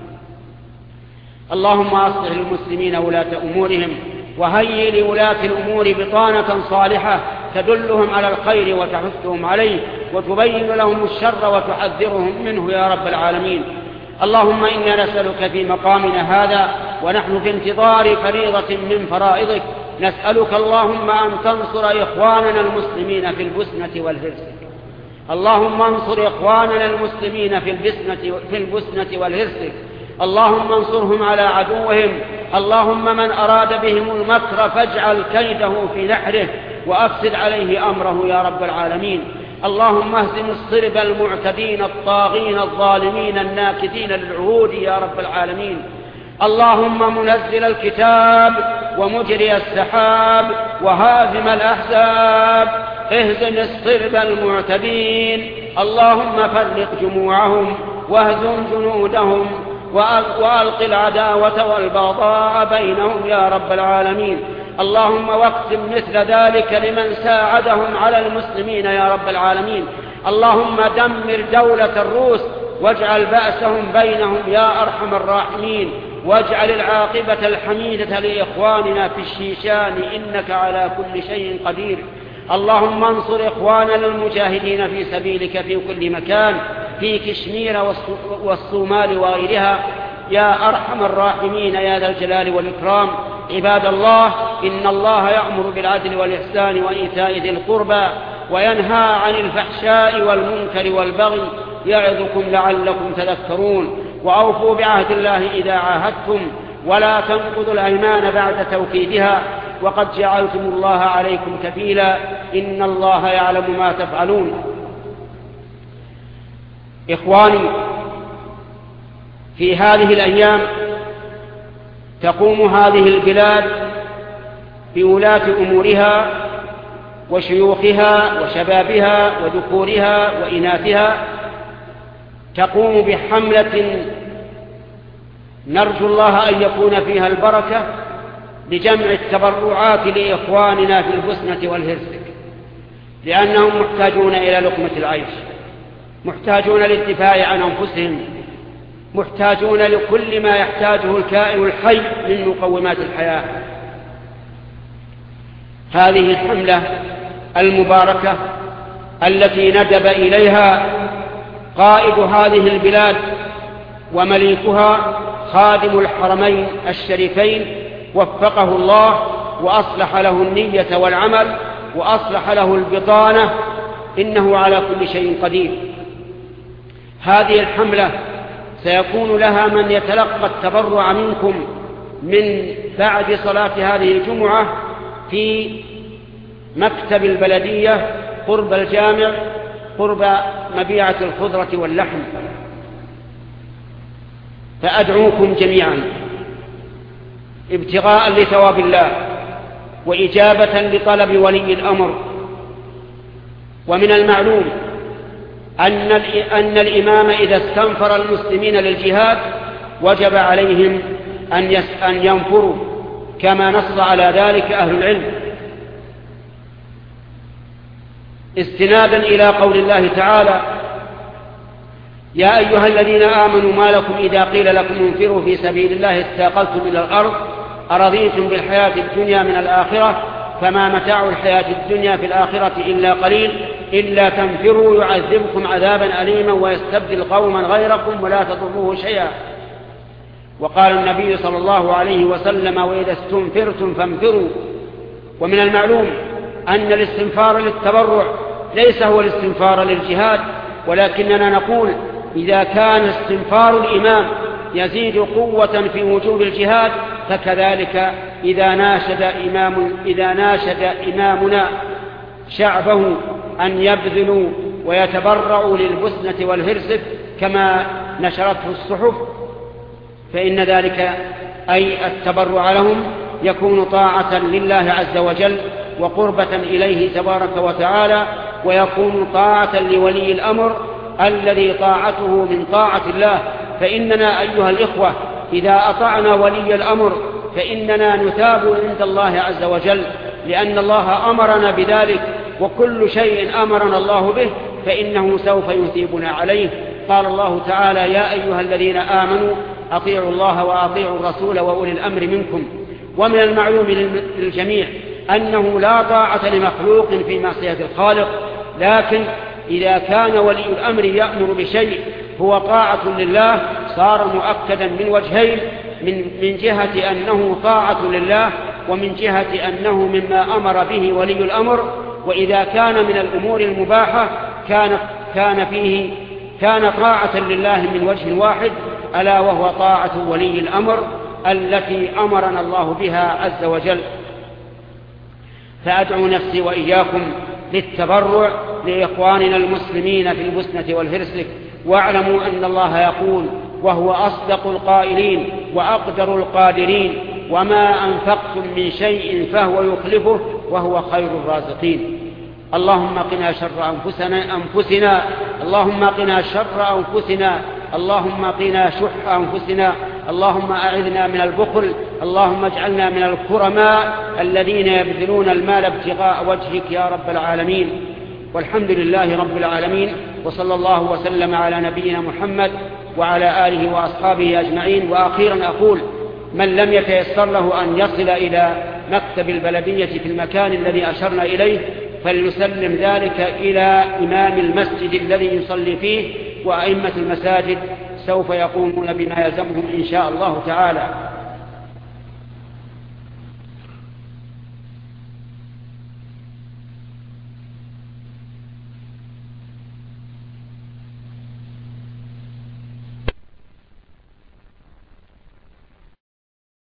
اللهم أصلح للمسلمين ولاة أمورهم، وهيئ لولاة الأمور بطانة صالحة تدلهم على الخير وتحثهم عليه، وتبين لهم الشر وتحذرهم منه يا رب العالمين. اللهم إنا نسألك في مقامنا هذا ونحن في انتظار فريضة من فرائضك، نسألك اللهم أن تنصر إخواننا المسلمين في البسنة والهرسك. اللهم انصر إخواننا المسلمين في البسنة, في البسنة والهرسك. اللهم انصرهم على عدوهم. اللهم من أراد بهم المكر فاجعل كيده في نحره وأفسد عليه أمره يا رب العالمين. اللهم اهزم الصرب المعتدين الطاغين الظالمين الناكثين للعهود يا رب العالمين. اللهم منزل الكتاب ومجري السحاب وهازم الأحزاب اهزم الصرب المعتدين. اللهم فرق جموعهم واهزم جنودهم وألق العداوة والبغضاء بينهم يا رب العالمين. اللهم واقسم مثل ذلك لمن ساعدهم على المسلمين يا رب العالمين. اللهم دمر دولة الروس واجعل بأسهم بينهم يا أرحم الراحمين، واجعل العاقبة الحميدة لإخواننا في الشيشان إنك على كل شيء قدير. اللهم انصر إخواننا المجاهدين في سبيلك في كل مكان، في كشمير والصومال وغيرها يا أرحم الراحمين يا ذا الجلال والإكرام. عباد الله، إن الله يأمر بالعدل والإحسان وإيتاء ذي القربى وينهى عن الفحشاء والمنكر والبغي يعظكم لعلكم تذكرون. وأوفوا بعهد الله إذا عاهدتم، ولا تنقضوا الأيمان بعد توكيدها، وقد جعلتم الله عليكم كفيلا، إن الله يعلم ما تفعلون. إخواني، في هذه الأيام تقوم هذه البلاد بولاة أمورها وشيوخها وشبابها وذكورها وإناثها، تقوم بحملة نرجو الله أن يكون فيها البركة لجمع التبرعات لإخواننا في البسنة والهرسك، لأنهم محتاجون إلى لقمة العيش، محتاجون للدفاع عن أنفسهم، محتاجون لكل ما يحتاجه الكائن الحي من مقومات الحياة. هذه الحملة المباركة التي ندب إليها قائد هذه البلاد ومليكها خادم الحرمين الشريفين وفقه الله وأصلح له النية والعمل وأصلح له البطانة، إنه على كل شيء قدير. هذه الحملة سيكون لها من يتلقى التبرع منكم من بعد صلاة هذه الجمعة في مكتب البلدية قرب الجامع قرب مبيعة الخضرة واللحم. فأدعوكم جميعا ابتغاء لثواب الله وإجابة لطلب ولي الأمر. ومن المعلوم أن أن الإمام إذا استنفر المسلمين للجهاد وجب عليهم أن ينفروا، كما نص على ذلك أهل العلم. استنادا إلى قول الله تعالى: يا أيها الذين آمنوا ما لكم إذا قيل لكم انفروا في سبيل الله اثاقلتم إلى الأرض أرضيتم بالحياة الدنيا من الآخرة فما متاع الحياة الدنيا في الآخرة إلا قليل إلا تنفروا يعذبكم عذابا أليما ويستبدل قوما غيركم ولا تضروه شيئا. وقال النبي صلى الله عليه وسلم: وإذا استنفرتم فانفروا. ومن المعلوم أن الاستنفار للتبرع ليس هو الاستنفار للجهاد، ولكننا نقول إذا كان استنفار الإمام يزيد قوة في وجوب الجهاد فكذلك إذا ناشد إمام إذا ناشد إمامنا شعبه أن يبذلوا ويتبرعوا للبسنة والهرسك كما نشرته الصحف، فإن ذلك أي التبرع لهم يكون طاعة لله عز وجل وقربة إليه تبارك وتعالى، ويكون طاعة لولي الأمر الذي طاعته من طاعة الله. فإننا أيها الإخوة إذا أطعنا ولي الأمر فإننا نثاب عند الله عز وجل، لأن الله أمرنا بذلك، وكل شيء أمرنا الله به فإنه سوف يثيبنا عليه. قال الله تعالى: يا أيها الذين آمنوا أطيعوا الله وأطيعوا الرسول وأولي الأمر منكم. ومن المعلوم للجميع أنه لا طاعة لمخلوق في معصية الخالق، لكن إذا كان ولي الأمر يأمر بشيء هو طاعة لله صار مؤكدا من وجهين: من, من جهة أنه طاعة لله، ومن جهة أنه مما أمر به ولي الأمر. وإذا كان من الأمور المباحة كان, كان فيه كان طاعة لله من وجه واحد، ألا وهو طاعة ولي الأمر التي أمرنا الله بها عز وجل. فأدعو نفسي وإياكم للتبرع لإخواننا المسلمين في البسنة والهرسك، واعلموا أن الله يقول وهو أصدق القائلين وأقدر القادرين: وما أنفقتم من شيء فهو يخلفه وهو خير الرازقين. اللهم قنا شر أنفسنا, أنفسنا اللهم قنا شر أنفسنا اللهم قنا شح أنفسنا اللهم أعذنا من البخل، اللهم اجعلنا من الكرماء الذين يبذلون المال ابتغاء وجهك يا رب العالمين. والحمد لله رب العالمين، وصلى الله وسلم على نبينا محمد وعلى آله وأصحابه أجمعين. وأخيرا أقول: من لم يتيسر له أن يصل إلى مكتب البلدية في المكان الذي أشرنا إليه فليسلم ذلك إلى إمام المسجد الذي يصلي فيه، وأئمة المساجد سوف يقومون بما يلزمهم إن شاء الله تعالى.